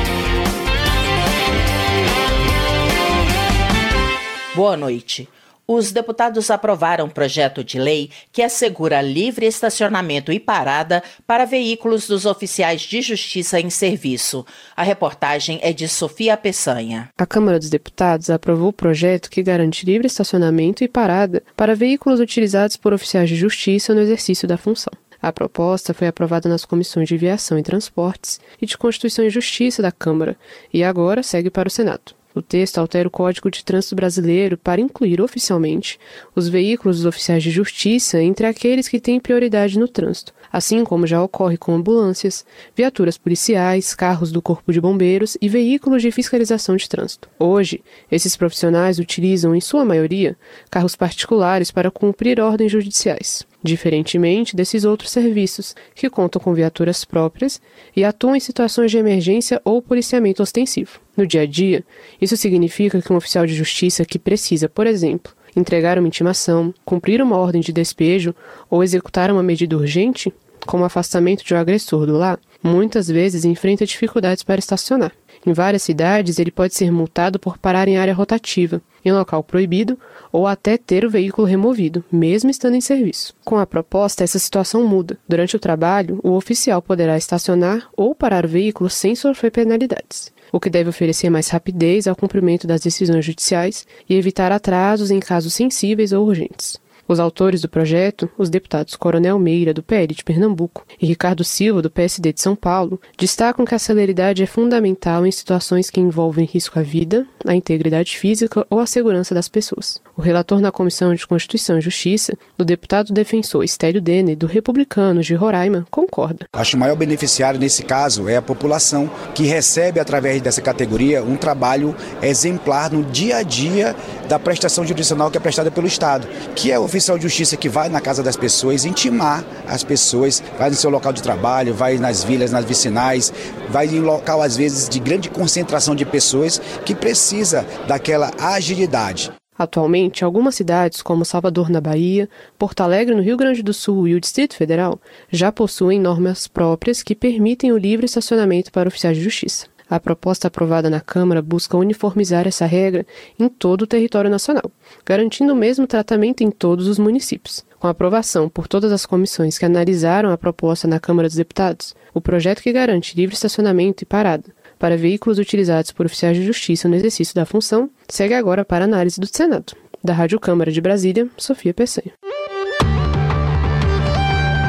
Boa noite. Os deputados aprovaram um projeto de lei que assegura livre estacionamento e parada para veículos dos oficiais de justiça em serviço. A reportagem é de Sofia Peçanha. A Câmara dos Deputados aprovou o projeto que garante livre estacionamento e parada para veículos utilizados por oficiais de justiça no exercício da função. A proposta foi aprovada nas comissões de Viação e Transportes e de Constituição e Justiça da Câmara e agora segue para o Senado. O texto altera o Código de Trânsito Brasileiro para incluir oficialmente os veículos dos oficiais de justiça entre aqueles que têm prioridade no trânsito, assim como já ocorre com ambulâncias, viaturas policiais, carros do Corpo de Bombeiros e veículos de fiscalização de trânsito. Hoje, esses profissionais utilizam, em sua maioria, carros particulares para cumprir ordens judiciais, diferentemente desses outros serviços, que contam com viaturas próprias e atuam em situações de emergência ou policiamento ostensivo. No dia a dia, isso significa que um oficial de justiça que precisa, por exemplo, entregar uma intimação, cumprir uma ordem de despejo ou executar uma medida urgente, como o afastamento de um agressor do lar, muitas vezes enfrenta dificuldades para estacionar. Em várias cidades, ele pode ser multado por parar em área rotativa, em local proibido, ou até ter o veículo removido, mesmo estando em serviço. Com a proposta, essa situação muda. Durante o trabalho, o oficial poderá estacionar ou parar o veículo sem sofrer penalidades, o que deve oferecer mais rapidez ao cumprimento das decisões judiciais e evitar atrasos em casos sensíveis ou urgentes. Os autores do projeto, os deputados Coronel Meira, do PL de Pernambuco, e Ricardo Silva, do PSD de São Paulo, destacam que a celeridade é fundamental em situações que envolvem risco à vida, à integridade física ou à segurança das pessoas. O relator na Comissão de Constituição e Justiça, o deputado defensor Estélio Denner, do Republicanos de Roraima, concorda. Acho que o maior beneficiário nesse caso é a população, que recebe através dessa categoria um trabalho exemplar no dia a dia da prestação jurisdicional que é prestada pelo Estado, que é o oficial de justiça que vai na casa das pessoas, intimar as pessoas, vai no seu local de trabalho, vai nas vilas, nas vicinais, vai em local às vezes de grande concentração de pessoas que precisa daquela agilidade. Atualmente, algumas cidades, como Salvador, na Bahia, Porto Alegre, no Rio Grande do Sul e o Distrito Federal, já possuem normas próprias que permitem o livre estacionamento para oficiais de justiça. A proposta aprovada na Câmara busca uniformizar essa regra em todo o território nacional, garantindo o mesmo tratamento em todos os municípios. Com a aprovação por todas as comissões que analisaram a proposta na Câmara dos Deputados, o projeto que garante livre estacionamento e parada para veículos utilizados por oficiais de justiça no exercício da função segue agora para análise do Senado. Da Rádio Câmara de Brasília, Sofia Peçanha.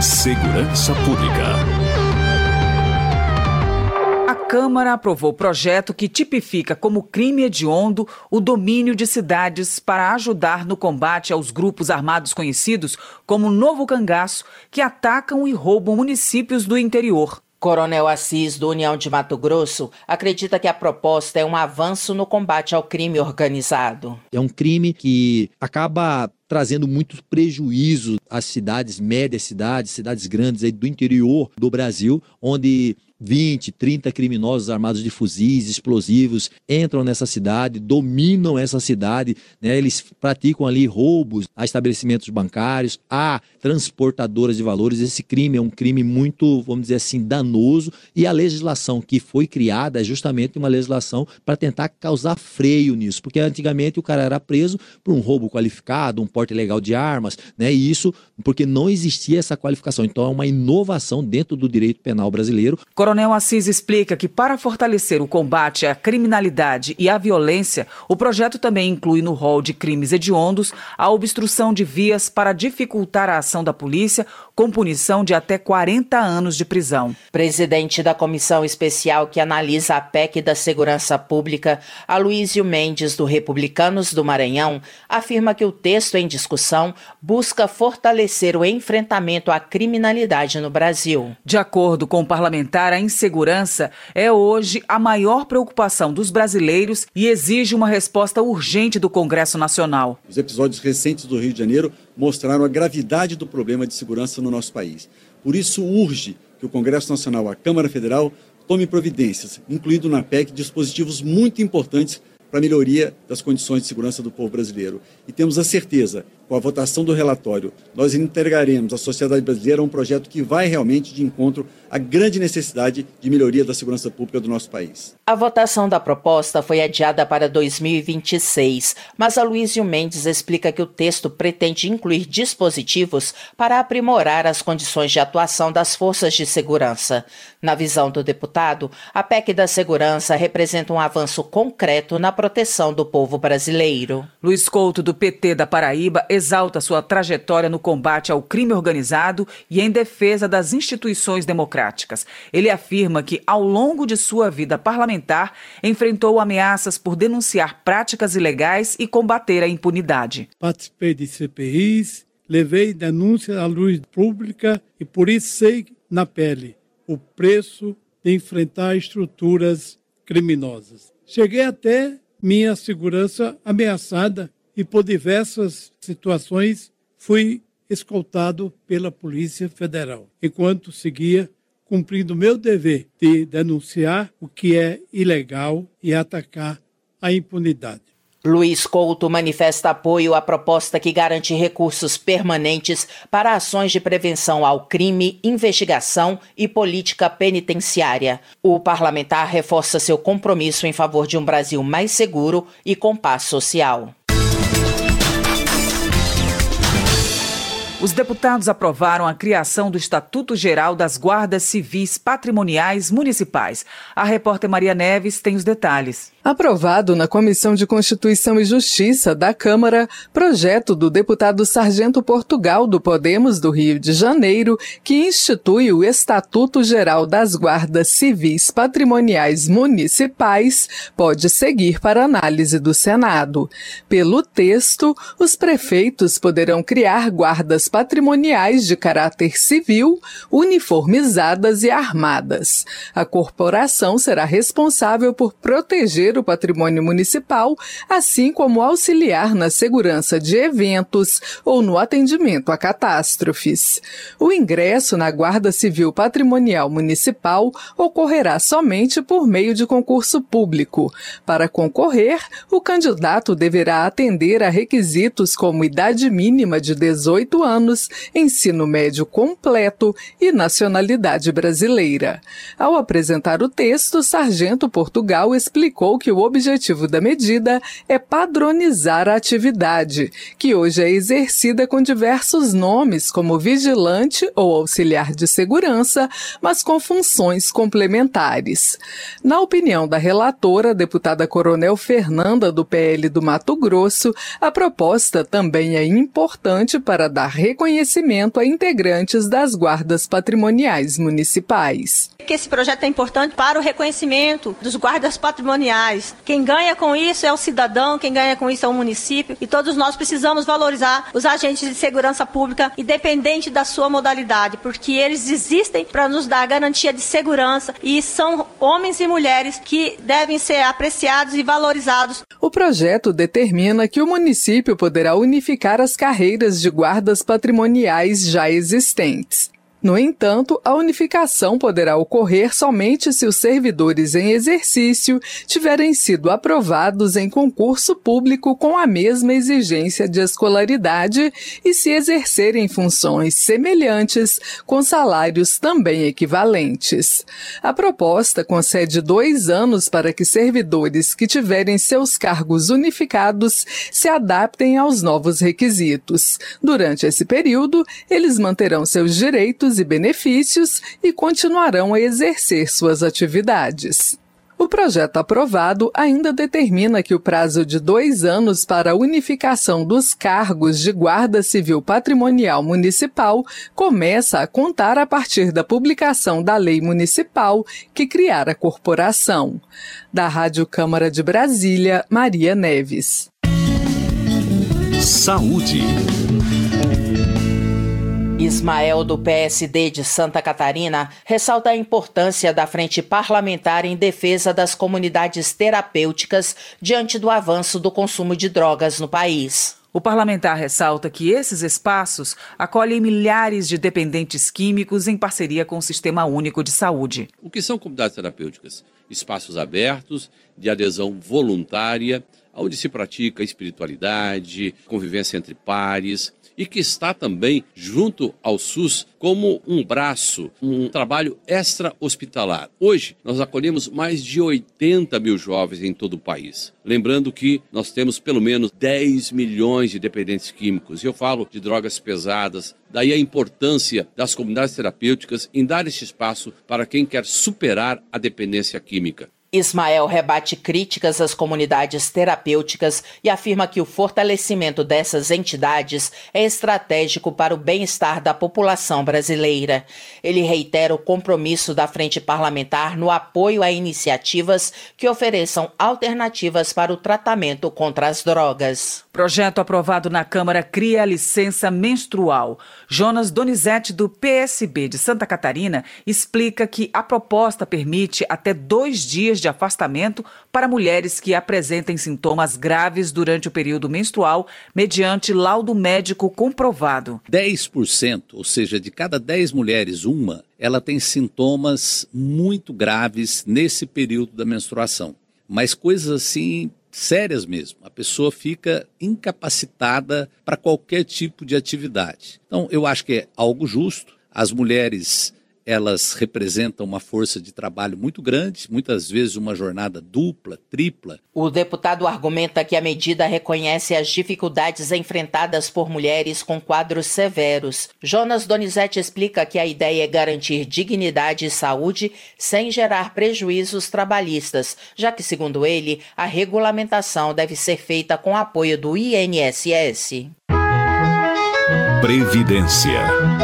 Segurança Pública. A Câmara aprovou projeto que tipifica como crime hediondo o domínio de cidades para ajudar no combate aos grupos armados conhecidos como Novo Cangaço, que atacam e roubam municípios do interior. Coronel Assis, do União de Mato Grosso, acredita que a proposta é um avanço no combate ao crime organizado. É um crime que acaba trazendo muito prejuízo às cidades, médias cidades grandes aí do interior do Brasil, onde 20, 30 criminosos armados de fuzis, explosivos, entram nessa cidade, dominam essa cidade, né? Eles praticam ali roubos a estabelecimentos bancários, a transportadoras de valores. Esse crime é um crime muito, vamos dizer assim, danoso, e a legislação que foi criada é justamente uma legislação para tentar causar freio nisso, porque antigamente o cara era preso por um roubo qualificado, um porte ilegal de armas, né? E isso porque não existia essa qualificação. Então é uma inovação dentro do direito penal brasileiro. Coronel Assis explica que, para fortalecer o combate à criminalidade e à violência, o projeto também inclui no rol de crimes hediondos a obstrução de vias para dificultar a ação da polícia, com punição de até 40 anos de prisão. Presidente da Comissão Especial que analisa a PEC da Segurança Pública, Aloísio Mendes, do Republicanos do Maranhão, afirma que o texto em discussão busca fortalecer o enfrentamento à criminalidade no Brasil. De acordo com o parlamentar, a insegurança é hoje a maior preocupação dos brasileiros e exige uma resposta urgente do Congresso Nacional. Os episódios recentes do Rio de Janeiro mostraram a gravidade do problema de segurança no nosso país. Por isso, urge que o Congresso Nacional, a Câmara Federal, tome providências, incluindo na PEC dispositivos muito importantes para a melhoria das condições de segurança do povo brasileiro. E temos a certeza, com a votação do relatório, nós entregaremos à sociedade brasileira um projeto que vai realmente de encontro à grande necessidade de melhoria da segurança pública do nosso país. A votação da proposta foi adiada para 2026, mas Aloísio Mendes explica que o texto pretende incluir dispositivos para aprimorar as condições de atuação das forças de segurança. Na visão do deputado, a PEC da Segurança representa um avanço concreto na proteção do povo brasileiro. Luiz Couto, do PT da Paraíba, exalta sua trajetória no combate ao crime organizado e em defesa das instituições democráticas. Ele afirma que, ao longo de sua vida parlamentar, enfrentou ameaças por denunciar práticas ilegais e combater a impunidade. Participei de CPIs, levei denúncias à luz pública e por isso sei na pele o preço de enfrentar estruturas criminosas. Cheguei até minha segurança ameaçada e por diversas situações fui escoltado pela Polícia Federal, enquanto seguia cumprindo meu dever de denunciar o que é ilegal e atacar a impunidade. Luiz Couto manifesta apoio à proposta que garante recursos permanentes para ações de prevenção ao crime, investigação e política penitenciária. O parlamentar reforça seu compromisso em favor de um Brasil mais seguro e com paz social. Os deputados aprovaram a criação do Estatuto Geral das Guardas Civis Patrimoniais Municipais. A repórter Maria Neves tem os detalhes. Aprovado na Comissão de Constituição e Justiça da Câmara, projeto do deputado Sargento Portugal do Podemos do Rio de Janeiro, que institui o Estatuto Geral das Guardas Civis Patrimoniais Municipais, pode seguir para análise do Senado. Pelo texto, os prefeitos poderão criar guardas patrimoniais de caráter civil, uniformizadas e armadas. A corporação será responsável por proteger o patrimônio municipal, assim como auxiliar na segurança de eventos ou no atendimento a catástrofes. O ingresso na Guarda Civil Patrimonial Municipal ocorrerá somente por meio de concurso público. Para concorrer, o candidato deverá atender a requisitos como idade mínima de 18 anos, ensino médio completo e nacionalidade brasileira. Ao apresentar o texto, Sargento Portugal explicou que o objetivo da medida é padronizar a atividade, que hoje é exercida com diversos nomes, como vigilante ou auxiliar de segurança, mas com funções complementares. Na opinião da relatora, deputada Coronel Fernanda, do PL do Mato Grosso, a proposta também é importante para dar reconhecimento a integrantes das guardas patrimoniais municipais. Esse projeto é importante para o reconhecimento dos guardas patrimoniais. Quem ganha com isso é o cidadão, quem ganha com isso é o município, e todos nós precisamos valorizar os agentes de segurança pública, independente da sua modalidade, porque eles existem para nos dar garantia de segurança e são homens e mulheres que devem ser apreciados e valorizados. O projeto determina que o município poderá unificar as carreiras de guardas patrimoniais já existentes. No entanto, a unificação poderá ocorrer somente se os servidores em exercício tiverem sido aprovados em concurso público com a mesma exigência de escolaridade e se exercerem funções semelhantes com salários também equivalentes. A proposta concede 2 anos para que servidores que tiverem seus cargos unificados se adaptem aos novos requisitos. Durante esse período, eles manterão seus direitos e benefícios e continuarão a exercer suas atividades. O projeto aprovado ainda determina que o prazo de 2 anos para a unificação dos cargos de Guarda Civil Patrimonial Municipal começa a contar a partir da publicação da lei municipal que criar a corporação. Da Rádio Câmara de Brasília, Maria Neves. Saúde. Ismael, do PSD de Santa Catarina, ressalta a importância da frente parlamentar em defesa das comunidades terapêuticas diante do avanço do consumo de drogas no país. O parlamentar ressalta que esses espaços acolhem milhares de dependentes químicos em parceria com o Sistema Único de Saúde. O que são comunidades terapêuticas? Espaços abertos, de adesão voluntária, onde se pratica espiritualidade, convivência entre pares, e que está também junto ao SUS como um braço, um trabalho extra-hospitalar. Hoje, nós acolhemos mais de 80 mil jovens em todo o país. Lembrando que nós temos pelo menos 10 milhões de dependentes químicos. E eu falo de drogas pesadas, daí a importância das comunidades terapêuticas em dar esse espaço para quem quer superar a dependência química. Ismael rebate críticas às comunidades terapêuticas e afirma que o fortalecimento dessas entidades é estratégico para o bem-estar da população brasileira. Ele reitera o compromisso da Frente Parlamentar no apoio a iniciativas que ofereçam alternativas para o tratamento contra as drogas. Projeto aprovado na Câmara cria a licença menstrual. Jonas Donizete, do PSB de Santa Catarina, explica que a proposta permite até 2 dias de afastamento para mulheres que apresentem sintomas graves durante o período menstrual, mediante laudo médico comprovado. 10%, ou seja, de cada 10 mulheres, ela tem sintomas muito graves nesse período da menstruação. Mas coisas assim sérias mesmo. A pessoa fica incapacitada para qualquer tipo de atividade. Então, eu acho que é algo justo. As mulheres, elas representam uma força de trabalho muito grande, muitas vezes uma jornada dupla, tripla. O deputado argumenta que a medida reconhece as dificuldades enfrentadas por mulheres com quadros severos. Jonas Donizete explica que a ideia é garantir dignidade e saúde sem gerar prejuízos trabalhistas, já que, segundo ele, a regulamentação deve ser feita com apoio do INSS. Previdência.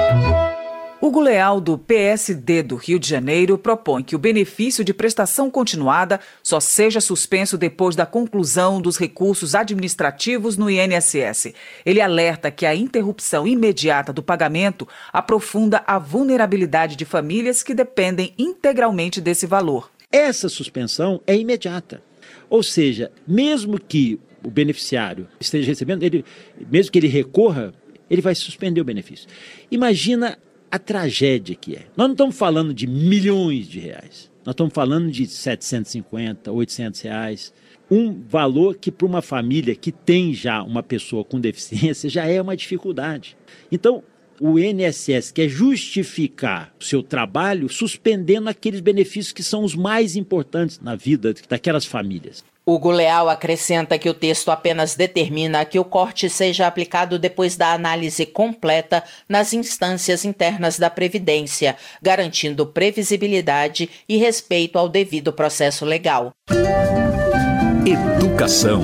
Hugo Leal, do PSD do Rio de Janeiro, propõe que o benefício de prestação continuada só seja suspenso depois da conclusão dos recursos administrativos no INSS. Ele alerta que a interrupção imediata do pagamento aprofunda a vulnerabilidade de famílias que dependem integralmente desse valor. Essa suspensão é imediata. Ou seja, mesmo que o beneficiário esteja recebendo, mesmo que ele recorra, ele vai suspender o benefício. Imagina a tragédia que é. Nós não estamos falando de milhões de reais. Nós estamos falando de 750, 800 reais. Um valor que para uma família que tem já uma pessoa com deficiência já é uma dificuldade. Então, O INSS quer justificar o seu trabalho suspendendo aqueles benefícios que são os mais importantes na vida daquelas famílias. Hugo Leal acrescenta que o texto apenas determina que o corte seja aplicado depois da análise completa nas instâncias internas da Previdência, garantindo previsibilidade e respeito ao devido processo legal. Educação.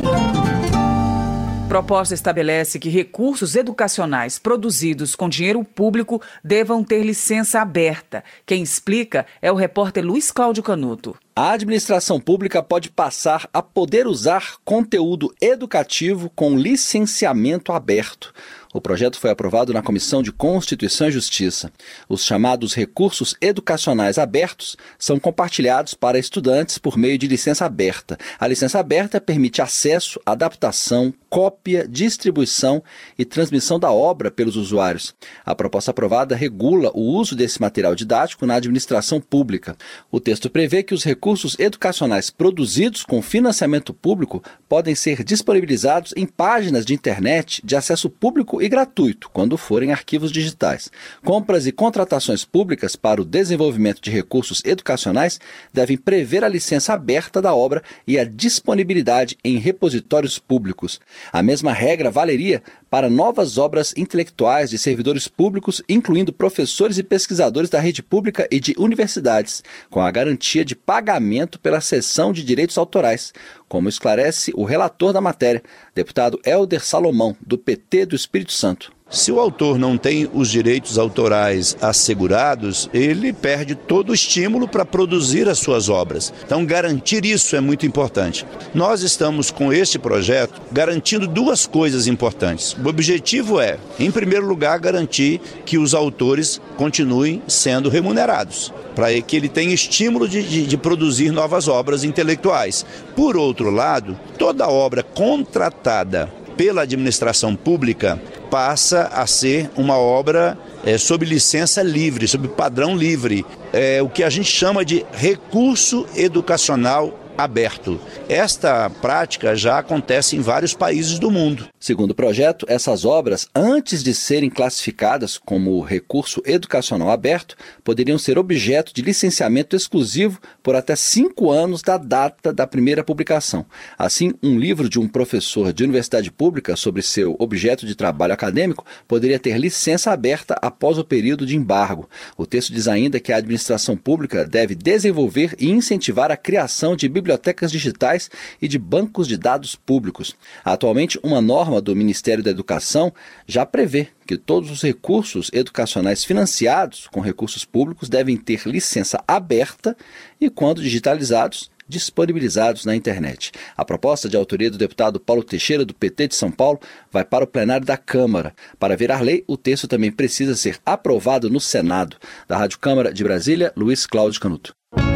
Proposta estabelece que recursos educacionais produzidos com dinheiro público devam ter licença aberta. Quem explica é o repórter Luiz Cláudio Canuto. A administração pública pode passar a poder usar conteúdo educativo com licenciamento aberto. O projeto foi aprovado na Comissão de Constituição e Justiça. Os chamados recursos educacionais abertos são compartilhados para estudantes por meio de licença aberta. A licença aberta permite acesso, adaptação, cópia, distribuição e transmissão da obra pelos usuários. A proposta aprovada regula o uso desse material didático na administração pública. O texto prevê que os recursos educacionais produzidos com financiamento público podem ser disponibilizados em páginas de internet de acesso público e gratuito, quando forem arquivos digitais. Compras e contratações públicas para o desenvolvimento de recursos educacionais devem prever a licença aberta da obra e a disponibilidade em repositórios públicos. A mesma regra valeria para novas obras intelectuais de servidores públicos, incluindo professores e pesquisadores da rede pública e de universidades, com a garantia de pagamento pela cessão de direitos autorais, como esclarece o relator da matéria, deputado Hélder Salomão, do PT do Espírito Santo. Se o autor não tem os direitos autorais assegurados, ele perde todo o estímulo para produzir as suas obras. Então, garantir isso é muito importante. Nós estamos, com este projeto, garantindo duas coisas importantes. O objetivo é, em primeiro lugar, garantir que os autores continuem sendo remunerados, para que ele tenha estímulo de produzir novas obras intelectuais. Por outro lado, toda obra contratada pela administração pública passa a ser uma obra sob licença livre, sob padrão livre, o que a gente chama de recurso educacional aberto. Esta prática já acontece em vários países do mundo. Segundo o projeto, essas obras, antes de serem classificadas como recurso educacional aberto, poderiam ser objeto de licenciamento exclusivo por até 5 anos da data da primeira publicação. Assim, um livro de um professor de universidade pública sobre seu objeto de trabalho acadêmico poderia ter licença aberta após o período de embargo. O texto diz ainda que a administração pública deve desenvolver e incentivar a criação de bibliotecas digitais e de bancos de dados públicos. Atualmente, uma norma do Ministério da Educação já prevê que todos os recursos educacionais financiados com recursos públicos devem ter licença aberta e, quando digitalizados, disponibilizados na internet. A proposta, de autoria do deputado Paulo Teixeira, do PT de São Paulo, vai para o plenário da Câmara. Para virar lei, o texto também precisa ser aprovado no Senado. Da Rádio Câmara de Brasília, Luiz Cláudio Canuto.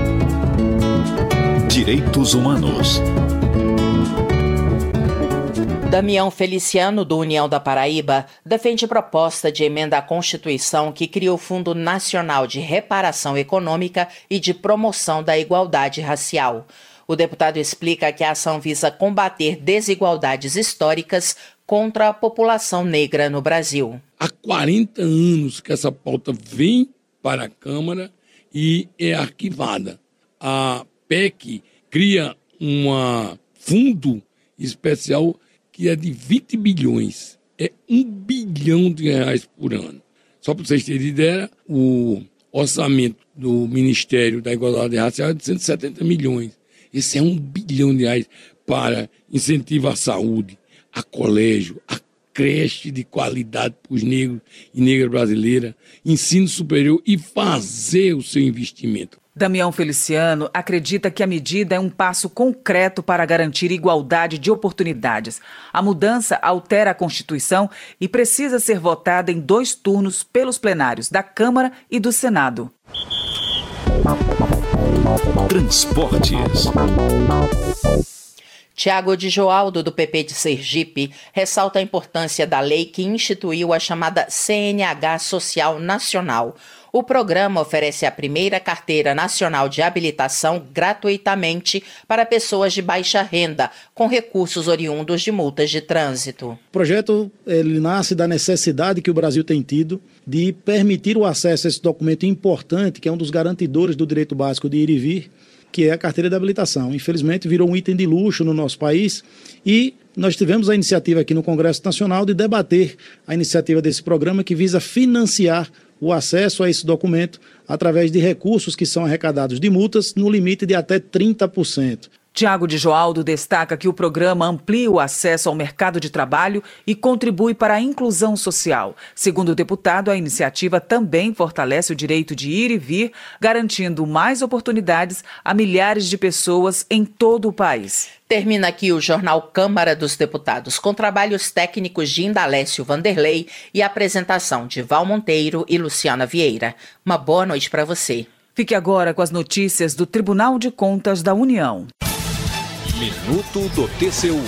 Direitos Humanos. Damião Feliciano, do União da Paraíba, defende proposta de emenda à Constituição que cria o Fundo Nacional de Reparação Econômica e de Promoção da Igualdade Racial. O deputado explica que a ação visa combater desigualdades históricas contra a população negra no Brasil. Há 40 anos que essa pauta vem para a Câmara e é arquivada. A PEC cria um fundo especial que é de 20 bilhões. É R$1 bilhão por ano. Só para vocês terem ideia, o orçamento do Ministério da Igualdade Racial é de 170 milhões. Esse é R$1 bilhão para incentivo à saúde, a colégio, a creche de qualidade para os negros e negras brasileiras, ensino superior e fazer o seu investimento. Damião Feliciano acredita que a medida é um passo concreto para garantir igualdade de oportunidades. A mudança altera a Constituição e precisa ser votada em 2 turnos pelos plenários da Câmara e do Senado. Transportes. Tiago de Joaldo, do PP de Sergipe, ressalta a importância da lei que instituiu a chamada CNH Social Nacional, O programa oferece a primeira carteira nacional de habilitação gratuitamente para pessoas de baixa renda, com recursos oriundos de multas de trânsito. O projeto ele nasce da necessidade que o Brasil tem tido de permitir o acesso a esse documento importante, que é um dos garantidores do direito básico de ir e vir, que é a carteira de habilitação. Infelizmente, virou um item de luxo no nosso país e nós tivemos a iniciativa aqui no Congresso Nacional de debater a iniciativa desse programa que visa financiar o acesso a esse documento através de recursos que são arrecadados de multas no limite de até 30%. Tiago de Joaldo destaca que o programa amplia o acesso ao mercado de trabalho e contribui para a inclusão social. Segundo o deputado, a iniciativa também fortalece o direito de ir e vir, garantindo mais oportunidades a milhares de pessoas em todo o país. Termina aqui o Jornal Câmara dos Deputados, com trabalhos técnicos de Indalécio Vanderlei e apresentação de Val Monteiro e Luciana Vieira. Uma boa noite para você. Fique agora com as notícias do Tribunal de Contas da União. Minuto do TCU.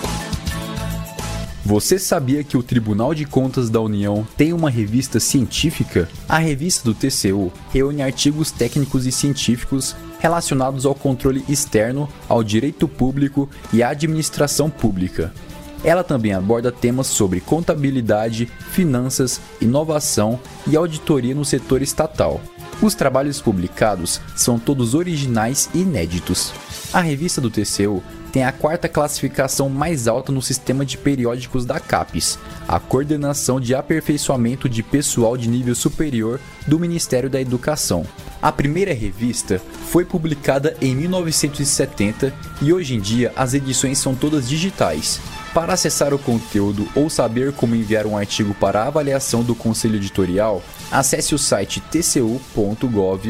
Você sabia que o Tribunal de Contas da União tem uma revista científica? A revista do TCU reúne artigos técnicos e científicos relacionados ao controle externo, ao direito público e à administração pública. Ela também aborda temas sobre contabilidade, finanças, inovação e auditoria no setor estatal. Os trabalhos publicados são todos originais e inéditos. A revista do TCU tem a 4ª classificação mais alta no sistema de periódicos da CAPES, a Coordenação de Aperfeiçoamento de Pessoal de Nível Superior do Ministério da Educação. A primeira revista foi publicada em 1970 e hoje em dia as edições são todas digitais. Para acessar o conteúdo ou saber como enviar um artigo para a avaliação do Conselho Editorial, acesse o site tcu.gov.br.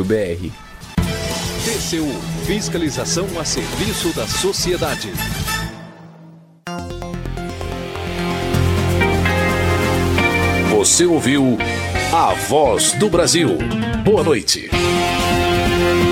TCU – Fiscalização a serviço da sociedade. Você ouviu A Voz do Brasil. Boa noite.